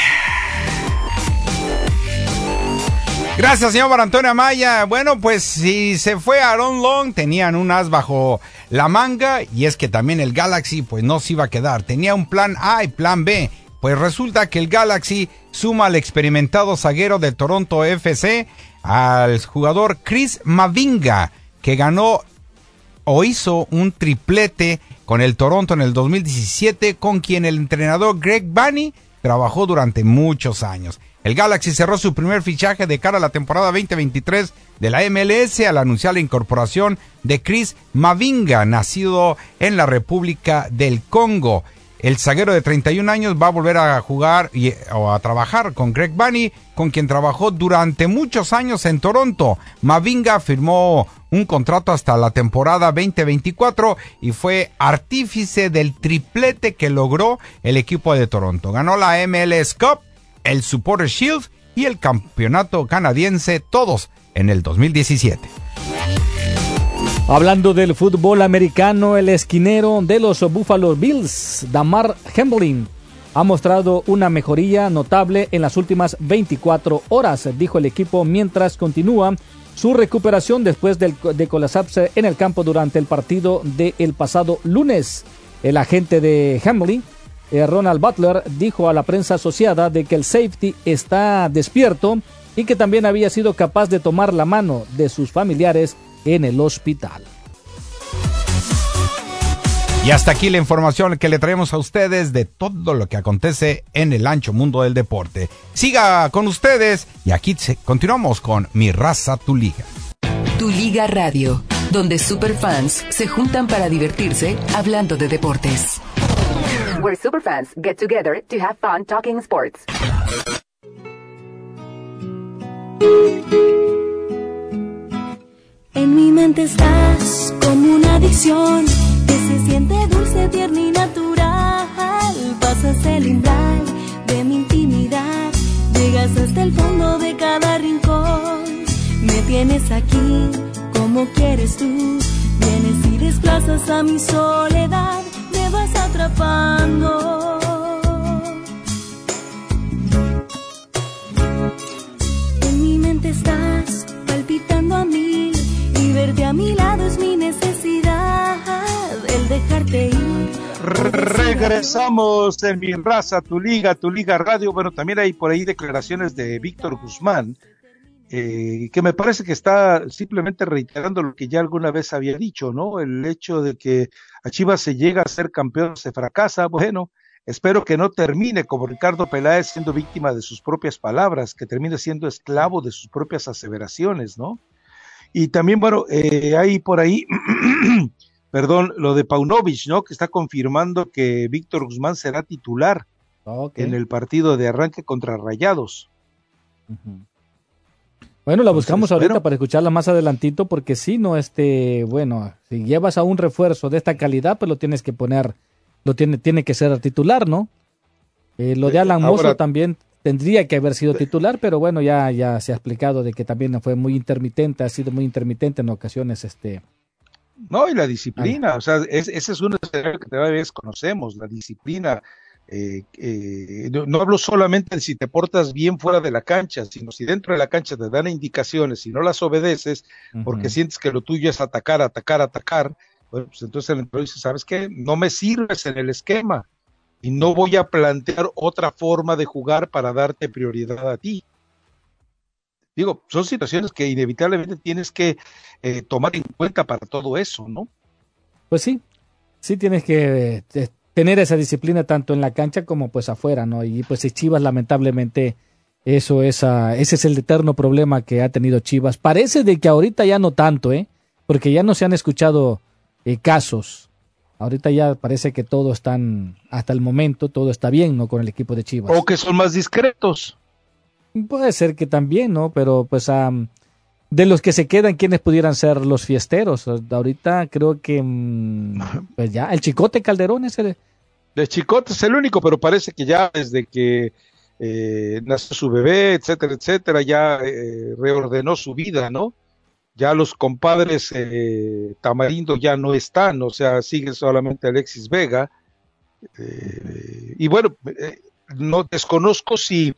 Gracias, señor Mar Antonio Amaya. Bueno, pues si se fue Aaron Long, tenían un as bajo la manga, y es que también el Galaxy pues no se iba a quedar. Tenía un plan A y plan B. Pues resulta que el Galaxy suma al experimentado zaguero de Toronto FC, al jugador Chris Mavinga, que ganó o hizo un triplete con el Toronto en el 2017, con quien el entrenador Greg Vanney trabajó durante muchos años. El Galaxy cerró su primer fichaje de cara a la temporada 2023 de la MLS al anunciar la incorporación de Chris Mavinga, nacido en la República del Congo. El zaguero de 31 años va a volver a jugar o a trabajar con Greg Vanney, con quien trabajó durante muchos años en Toronto. Mavinga firmó un contrato hasta la temporada 2024 y fue artífice del triplete que logró el equipo de Toronto. Ganó la MLS Cup, el Supporters Shield y el campeonato canadiense, todos en el 2017. Hablando del fútbol americano, el esquinero de los Buffalo Bills, Damar Hamlin, ha mostrado una mejoría notable en las últimas 24 horas, dijo el equipo, mientras continúa su recuperación después de colapsarse en el campo durante el partido del pasado lunes. El agente de Hamlin, Ronald Butler, dijo a la prensa asociada de que el safety está despierto y que también había sido capaz de tomar la mano de sus familiares en el hospital. Y hasta aquí la información que le traemos a ustedes de todo lo que acontece en el ancho mundo del deporte. Siga con ustedes y aquí continuamos con Mi Raza, Tu Liga. Tu Liga Radio, donde superfans se juntan para divertirse hablando de deportes. Where superfans get together to have fun talking sports. En mi mente estás como una adicción que se siente dulce, tierna y natural. Pasas el umbral de mi intimidad, llegas hasta el fondo de cada rincón. Me tienes aquí como quieres tú, vienes y desplazas a mi soledad, me vas atrapando. En mi mente estás palpitando a mí, y verte a mi lado es mi necesidad, el dejarte ir. Regresamos en Mi Raza, Tu Liga Radio. Bueno, también hay por ahí declaraciones de Víctor Guzmán, que me parece que está simplemente reiterando lo que ya alguna vez había dicho, ¿no? El hecho de que a Chivas se llega a ser campeón, se fracasa. Bueno, espero que no termine como Ricardo Peláez siendo víctima de sus propias palabras, que termine siendo esclavo de sus propias aseveraciones, ¿no? Y también, bueno, hay por ahí, perdón, lo de Paunovic, ¿no? Que está confirmando que Víctor Guzmán será titular en el partido de arranque contra Rayados. Bueno, la buscamos ahorita para escucharla más adelantito, porque si no, bueno, si llevas a un refuerzo de esta calidad, pues lo tienes que poner, tiene que ser titular, ¿no? Lo de Alan Mozo también tendría que haber sido titular, pero bueno, ya se ha explicado de que también fue muy intermitente, ha sido muy intermitente en ocasiones, No, y la disciplina, o sea, ese es un escenario que todavía desconocemos, la disciplina. No hablo solamente de si te portas bien fuera de la cancha, sino si dentro de la cancha te dan indicaciones y no las obedeces, porque sientes que lo tuyo es atacar, bueno, pues entonces el entrenador dice, ¿sabes qué? No me sirves en el esquema y no voy a plantear otra forma de jugar para darte prioridad a ti. Digo, son situaciones que inevitablemente tienes que tomar en cuenta para todo eso, ¿no? Pues sí tienes que tener esa disciplina tanto en la cancha como pues afuera, ¿no? Y pues si Chivas, lamentablemente, ese es el eterno problema que ha tenido Chivas. Parece de que ahorita ya no tanto, porque ya no se han escuchado casos. Ahorita ya parece que hasta el momento, todo está bien, ¿no? Con el equipo de Chivas. O que son más discretos. Puede ser que también, ¿no? Pero pues de los que se quedan, ¿quiénes pudieran ser los fiesteros? Ahorita creo que pues ya, el Chicote Calderón es el Chicote es el único, pero parece que ya desde que nació su bebé, etcétera, ya reordenó su vida, ¿no? Ya los compadres Tamarindo ya no están, o sea, sigue solamente Alexis Vega. Y bueno, no desconozco si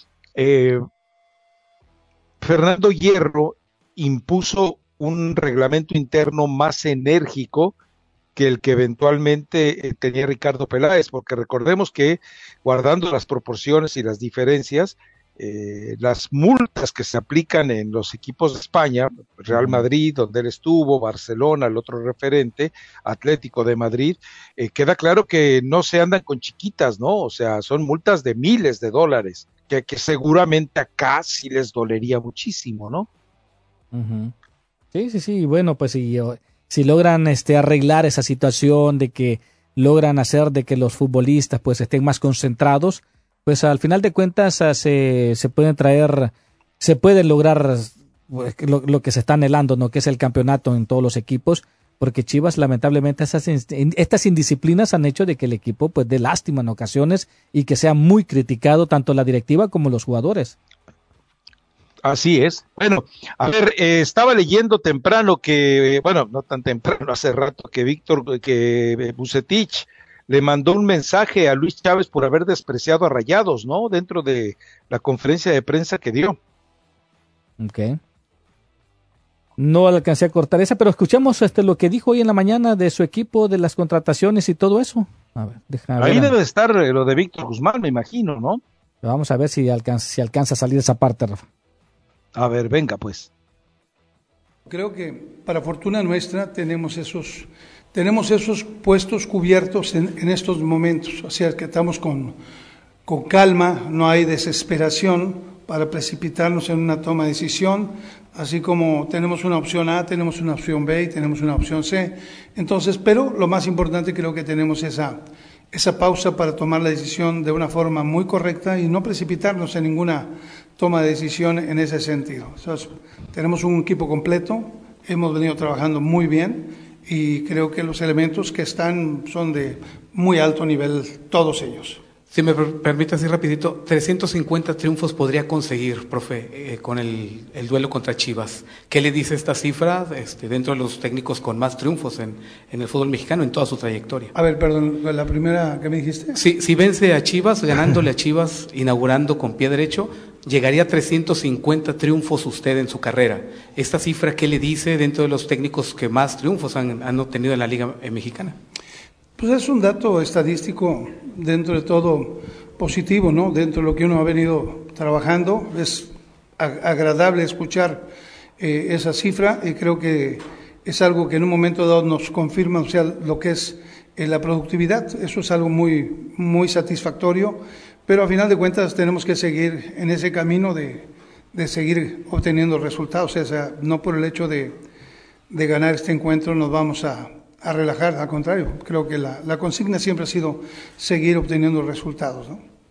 Fernando Hierro impuso un reglamento interno más enérgico que el que eventualmente tenía Ricardo Peláez, porque recordemos que, guardando las proporciones y las diferencias, las multas que se aplican en los equipos de España, Real Madrid, donde él estuvo, Barcelona, el otro referente, Atlético de Madrid, queda claro que no se andan con chiquitas, ¿no? O sea, son multas de miles de dólares, que seguramente acá sí les dolería muchísimo, ¿no? Sí, bueno, pues si logran arreglar esa situación de que logran hacer de que los futbolistas pues estén más concentrados, pues al final de cuentas se puede lograr lo que se está anhelando, ¿no? Que es el campeonato en todos los equipos, porque Chivas, lamentablemente, estas indisciplinas han hecho de que el equipo pues dé lástima en ocasiones y que sea muy criticado tanto la directiva como los jugadores. Así es. Bueno, a ver, estaba leyendo temprano que, bueno, no tan temprano, hace rato que Vucetich le mandó un mensaje a Luis Chávez por haber despreciado a Rayados, ¿no? Dentro de la conferencia de prensa que dio. Ok. No alcancé a cortar esa, pero escuchamos lo que dijo hoy en la mañana de su equipo, de las contrataciones y todo eso. A ver, ahí debe estar lo de Víctor Guzmán, me imagino, ¿no? Vamos a ver si alcanza a salir esa parte, Rafa. A ver, venga pues. Creo que para fortuna nuestra tenemos esos puestos cubiertos en estos momentos, o sea que estamos con calma, no hay desesperación para precipitarnos en una toma de decisión, así como tenemos una opción A, tenemos una opción B y tenemos una opción C. Entonces, pero lo más importante creo que tenemos esa pausa para tomar la decisión de una forma muy correcta y no precipitarnos en ninguna toma de decisión en ese sentido. Entonces, tenemos un equipo completo, hemos venido trabajando muy bien y creo que los elementos que están son de muy alto nivel, todos ellos. Si me permite así rapidito, 350 triunfos podría conseguir, profe, con el duelo contra Chivas. ¿Qué le dice esta cifra dentro de los técnicos con más triunfos en el fútbol mexicano en toda su trayectoria? A ver, perdón, la primera que me dijiste. Sí, si vence a Chivas, ganándole a Chivas, inaugurando con pie derecho, llegaría a 350 triunfos usted en su carrera. ¿Esta cifra qué le dice dentro de los técnicos que más triunfos han obtenido en la Liga Mexicana? Pues es un dato estadístico dentro de todo positivo, ¿no? Dentro de lo que uno ha venido trabajando, es agradable escuchar esa cifra y creo que es algo que en un momento dado nos confirma, o sea, lo que es la productividad. Eso es algo muy, muy satisfactorio, pero a final de cuentas tenemos que seguir en ese camino de seguir obteniendo resultados. O sea, no por el hecho de ganar este encuentro nos vamos a relajar, al contrario, creo que la consigna siempre ha sido seguir obteniendo resultados, ¿no?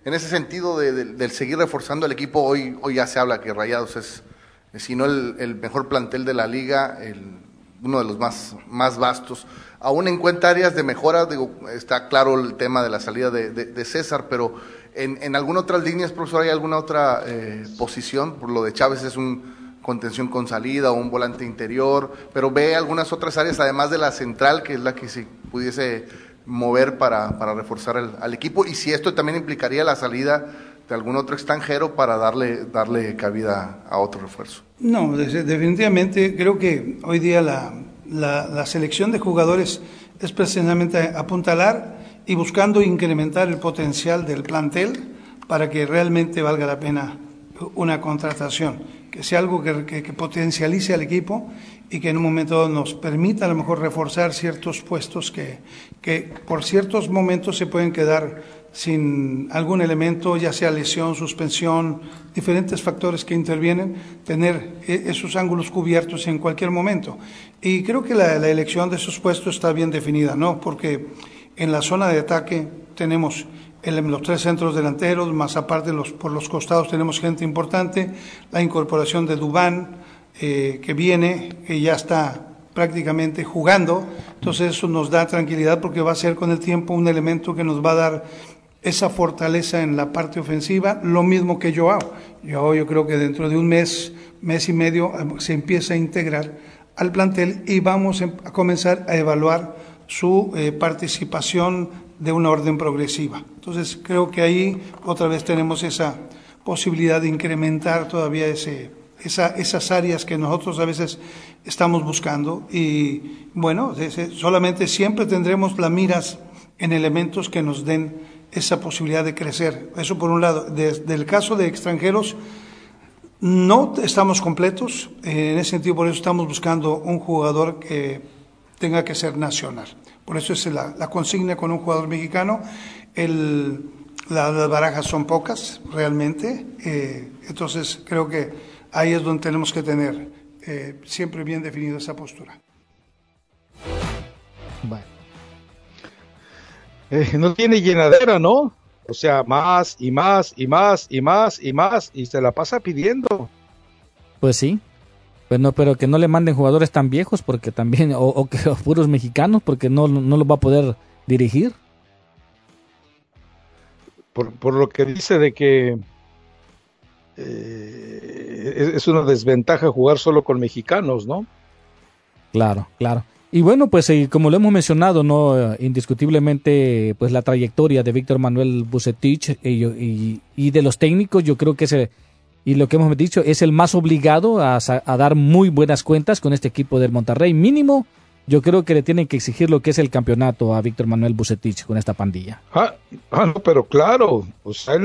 en ese sentido del seguir reforzando el equipo, hoy ya se habla que Rayados es, si no el mejor plantel de la liga, uno de los más vastos. Aún encuentra áreas de mejora, está claro el tema de la salida de César, pero en algunas otras líneas, profesor, ¿hay alguna otra posición? Por lo de Chávez es un contención con salida o un volante interior, pero ve algunas otras áreas, además de la central, que es la que se pudiese mover para reforzar al equipo, y si esto también implicaría la salida de algún otro extranjero para darle cabida a otro refuerzo. No, definitivamente creo que hoy día la selección de jugadores es precisamente apuntalar y buscando incrementar el potencial del plantel para que realmente valga la pena una contratación, que sea algo que potencialice al equipo y que en un momento dado nos permita a lo mejor reforzar ciertos puestos que por ciertos momentos se pueden quedar sin algún elemento, ya sea lesión, suspensión, diferentes factores que intervienen, tener esos ángulos cubiertos en cualquier momento. Y creo que la elección de esos puestos está bien definida, ¿no? Porque en la zona de ataque tenemos los 3 centros delanteros, más aparte por los costados tenemos gente importante, la incorporación de Dubán, que viene, que ya está prácticamente jugando, entonces eso nos da tranquilidad porque va a ser con el tiempo un elemento que nos va a dar esa fortaleza en la parte ofensiva, lo mismo que Joao. Joao, yo creo que dentro de un mes y medio se empieza a integrar al plantel y vamos a comenzar a evaluar su participación de una orden progresiva. Entonces creo que ahí otra vez tenemos esa posibilidad de incrementar todavía esas áreas que nosotros a veces estamos buscando y bueno, solamente siempre tendremos las miras en elementos que nos den esa posibilidad de crecer. Eso por un lado. Desde el caso de extranjeros, no estamos completos, en ese sentido por eso estamos buscando un jugador que tenga que ser nacional. Por eso es la consigna con un jugador mexicano. Las barajas son pocas, realmente. Entonces creo que ahí es donde tenemos que tener siempre bien definida esa postura. Bueno. No tiene llenadera, ¿no? O sea, más y más y más y más y más y se la pasa pidiendo. Pues sí. Pues no, pero que no le manden jugadores tan viejos porque también o puros mexicanos porque no los va a poder dirigir. Por lo que dice de que es una desventaja jugar solo con mexicanos, ¿no? Claro. Y bueno, pues como lo hemos mencionado, no indiscutiblemente, pues la trayectoria de Víctor Manuel Vucetich y de los técnicos, yo creo que y lo que hemos dicho, es el más obligado a dar muy buenas cuentas con este equipo del Monterrey. Mínimo, yo creo que le tienen que exigir lo que es el campeonato a Víctor Manuel Vucetich con esta pandilla. No, pero claro, o sea,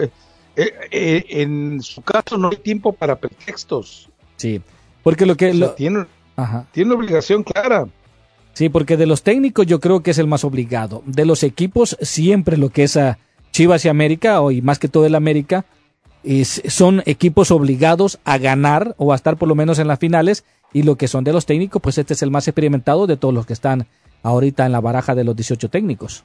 en su caso no hay tiempo para pretextos. Sí, porque tiene obligación clara. Sí, porque de los técnicos yo creo que es el más obligado. De los equipos, siempre lo que es a Chivas y América, y más que todo el América, son equipos obligados a ganar o a estar por lo menos en las finales, y lo que son de los técnicos, pues este es el más experimentado de todos los que están ahorita en la baraja de los 18 técnicos.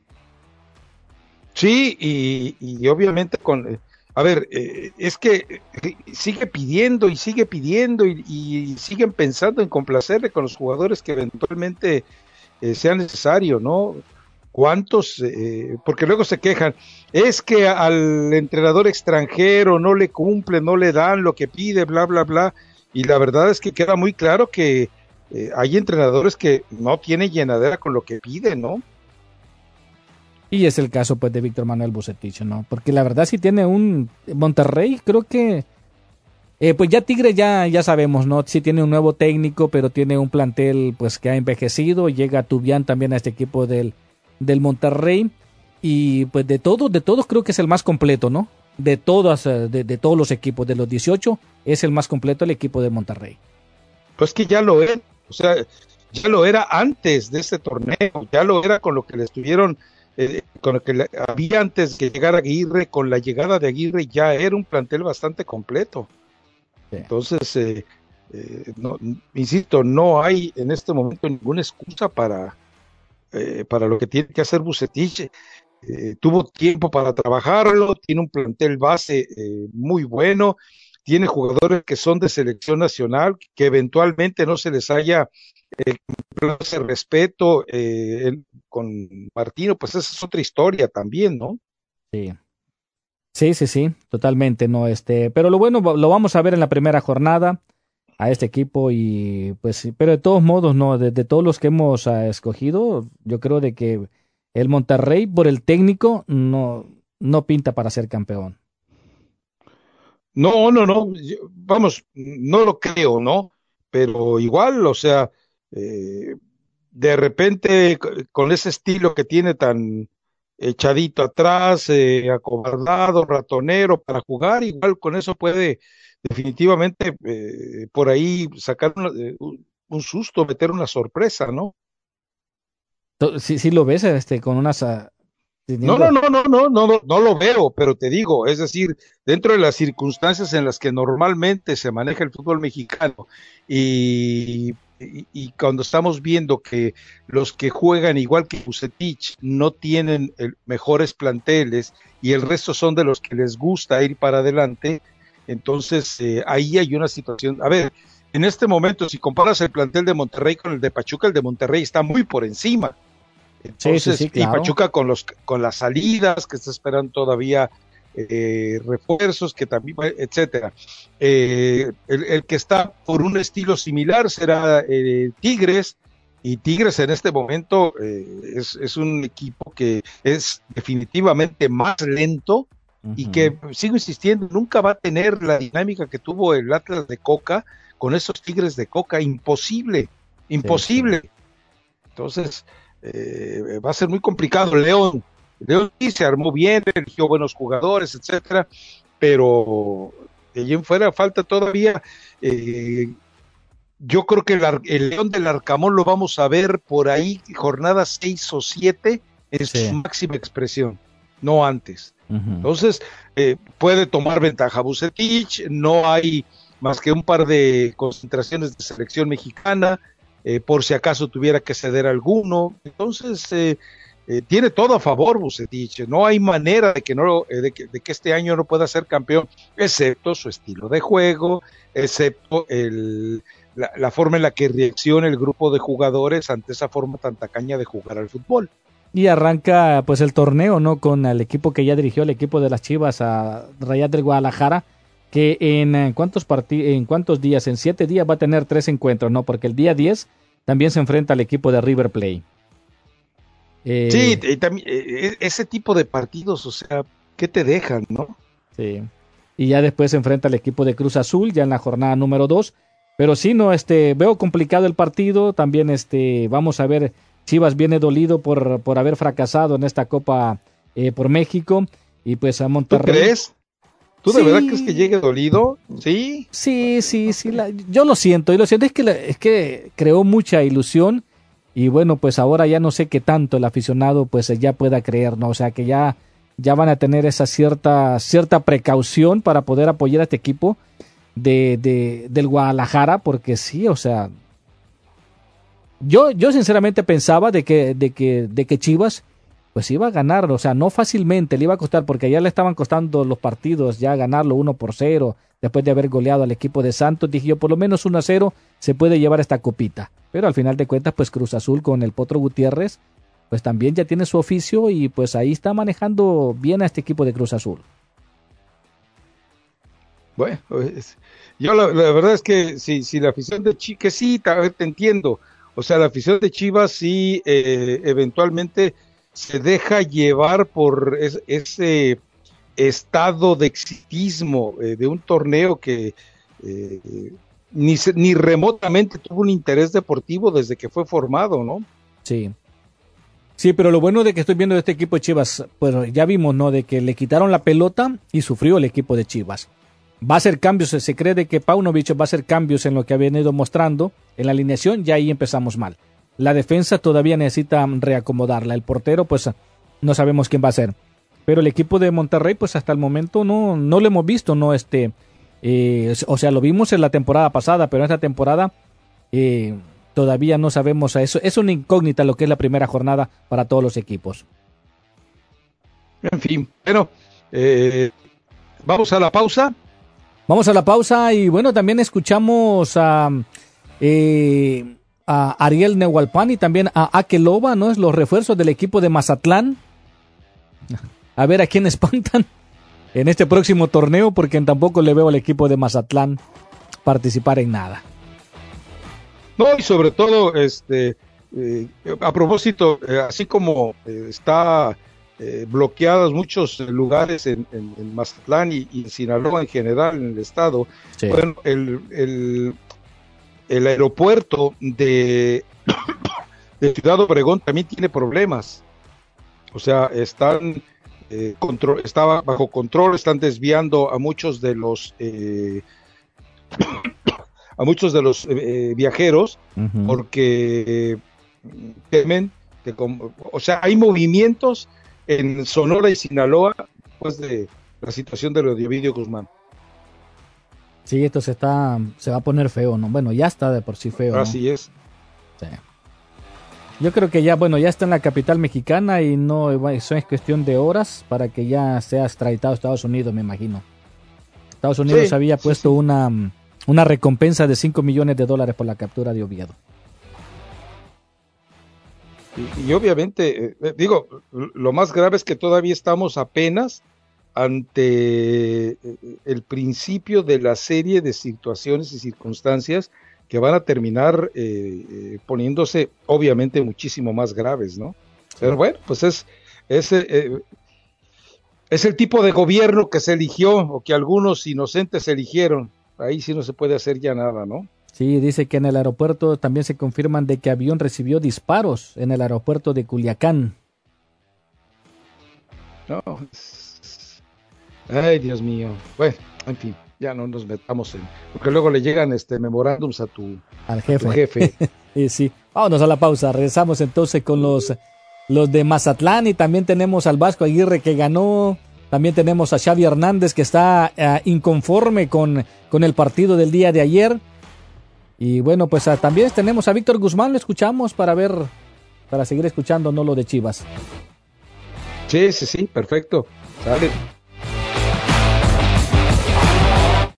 Sí, y obviamente es que sigue pidiendo y siguen pensando en complacerle con los jugadores que eventualmente sea necesario, ¿no? ¿Cuántos? Porque luego se quejan, es que al entrenador extranjero no le cumple, no le dan lo que pide, bla, bla, bla, y la verdad es que queda muy claro que hay entrenadores que no tienen llenadera con lo que piden, ¿no? Y es el caso pues de Víctor Manuel Vucetich, ¿no? Porque la verdad sí tiene un Monterrey, creo que pues ya Tigre ya sabemos, ¿no? Sí tiene un nuevo técnico, pero tiene un plantel pues que ha envejecido, llega Tubián también a este equipo del Monterrey, y pues de todos creo que es el más completo, ¿no? De todos los equipos, de los 18, es el más completo el equipo de Monterrey. Pues que ya lo es, o sea, ya lo era antes de este torneo, ya lo era con lo que le estuvieron con lo que había antes de llegar a Aguirre. Con la llegada de Aguirre ya era un plantel bastante completo. Sí. Entonces, insisto, no hay en este momento ninguna excusa para lo que tiene que hacer Vucetich. tuvo tiempo para trabajarlo, tiene un plantel base muy bueno, tiene jugadores que son de selección nacional, que eventualmente no se les haya ese respeto con Martino, pues esa es otra historia también, ¿no? Sí. Sí, totalmente, no, pero lo bueno, lo vamos a ver en la primera jornada a este equipo y pues, pero de todos modos, no, de todos los que hemos escogido, yo creo de que el Monterrey por el técnico no pinta para ser campeón. No, vamos, no lo creo, ¿no? Pero igual, o sea, de repente con ese estilo que tiene tan echadito atrás, acobardado, ratonero para jugar, igual con eso puede definitivamente por ahí sacar un susto, meter una sorpresa, ¿no? Sí lo ves, con unas... No lo veo, pero te digo, es decir, dentro de las circunstancias en las que normalmente se maneja el fútbol mexicano y cuando estamos viendo que los que juegan igual que Vucetich no tienen mejores planteles y el resto son de los que les gusta ir para adelante, entonces ahí hay una situación. A ver, en este momento, si comparas el plantel de Monterrey con el de Pachuca, el de Monterrey está muy por encima. Entonces, sí, claro. Y Pachuca con las salidas, que está esperando todavía refuerzos, que también, etcétera. El que está por un estilo similar será Tigres, y Tigres en este momento es un equipo que es definitivamente más lento y que, sigo insistiendo, nunca va a tener la dinámica que tuvo el Atlas de Coca con esos Tigres de Coca, imposible. Sí. Entonces, va a ser muy complicado. León sí se armó bien, eligió buenos jugadores, etcétera, pero de allí en fuera falta todavía. Yo creo que el León del Arcamón lo vamos a ver por ahí, jornadas 6 o 7 en su máxima expresión, no antes. Entonces, puede tomar ventaja Vucetich, no hay más que un par de concentraciones de selección mexicana, por si acaso tuviera que ceder alguno. Entonces, tiene todo a favor Vucetich, no hay manera de que de que este año no pueda ser campeón, excepto su estilo de juego, excepto la forma en la que reacciona el grupo de jugadores ante esa forma tan tacaña de jugar al fútbol. Y arranca pues el torneo, ¿no? Con el equipo que ya dirigió, el equipo de las Chivas, a Rayados del Guadalajara, que en cuántos días, en 7 días va a tener 3 encuentros, ¿no? Porque el día 10 también se enfrenta al equipo de River Plate. Sí, y también, ese tipo de partidos, o sea, ¿qué te dejan, no? Sí. Y ya después se enfrenta al equipo de Cruz Azul, ya en la jornada número 2. Pero sí, no, veo complicado el partido. También vamos a ver, Chivas viene dolido por haber fracasado en esta Copa por México. Y pues a Monterrey. ¿Tú crees? ¿Tú de verdad crees que llegue dolido? Sí. Sí. Yo lo siento. Y lo siento es que creó mucha ilusión. Y bueno, pues ahora ya no sé qué tanto el aficionado pues ya pueda creer, ¿no? O sea que ya van a tener esa cierta precaución para poder apoyar a este equipo del Guadalajara, porque sí, o sea, yo sinceramente pensaba de que Chivas pues iba a ganar, o sea, no fácilmente, le iba a costar, porque ya le estaban costando los partidos, ya ganarlo 1-0, después de haber goleado al equipo de Santos. Dije yo, por lo menos 1-0 se puede llevar esta copita, pero al final de cuentas, pues Cruz Azul con el Potro Gutiérrez, pues también ya tiene su oficio y pues ahí está manejando bien a este equipo de Cruz Azul. Bueno, yo la verdad es que si la afición de Chivas, que sí, te entiendo, o sea, la afición de Chivas sí eventualmente se deja llevar por ese estado de exitismo de un torneo que ni remotamente tuvo un interés deportivo desde que fue formado, ¿no? Sí. Sí, pero lo bueno de que estoy viendo de este equipo de Chivas, pues ya vimos, ¿no? De que le quitaron la pelota y sufrió el equipo de Chivas. Va a hacer cambios, se cree de que Paunovic va a hacer cambios en lo que ha venido mostrando en la alineación, ya ahí empezamos mal. La defensa todavía necesita reacomodarla, el portero pues no sabemos quién va a ser. Pero el equipo de Monterrey pues hasta el momento no lo hemos visto, no o sea, lo vimos en la temporada pasada, pero en esta temporada todavía no sabemos a eso. Es una incógnita lo que es la primera jornada para todos los equipos. En fin, bueno, vamos a la pausa. Vamos a la pausa y bueno, también escuchamos a Ariel Nehualpan y también a Akeloba, ¿no? Es los refuerzos del equipo de Mazatlán. A ver a quién espantan en este próximo torneo, porque tampoco le veo al equipo de Mazatlán participar en nada. No, y sobre todo, a propósito, así como está bloqueados muchos lugares en Mazatlán y en Sinaloa en general, en el estado, sí. Bueno, el aeropuerto de Ciudad Obregón también tiene problemas. O sea, está bajo control, están desviando a muchos de los viajeros, uh-huh, porque temen que, o sea, hay movimientos en Sonora y Sinaloa después de la situación de lo de Ovidio Guzmán. Sí, esto se va a poner feo, ¿no? Bueno, ya está de por sí feo, ¿no? Así es. Sí. Yo creo que ya está en la capital mexicana y no, eso es cuestión de horas para que ya sea extraditado a Estados Unidos, me imagino. Estados Unidos había puesto una recompensa de $5 millones por la captura de Oviedo. Y obviamente, lo más grave es que todavía estamos apenas ante el principio de la serie de situaciones y circunstancias que van a terminar poniéndose obviamente muchísimo más graves, ¿no? Pero bueno, pues es el tipo de gobierno que se eligió o que algunos inocentes eligieron. Ahí sí no se puede hacer ya nada, ¿no? Sí, dice que en el aeropuerto también se confirman de que avión recibió disparos en el aeropuerto de Culiacán. No. Ay, Dios mío. Bueno, en fin, ya no nos metamos porque luego le llegan memorándums al jefe. A tu jefe. Sí. Vámonos a la pausa. Regresamos entonces con los de Mazatlán y también tenemos al Vasco Aguirre que ganó. También tenemos a Xavi Hernández que está inconforme con el partido del día de ayer. Y bueno, pues también tenemos a Víctor Guzmán, lo escuchamos para seguir escuchando, no lo de Chivas. Sí, perfecto. Sale.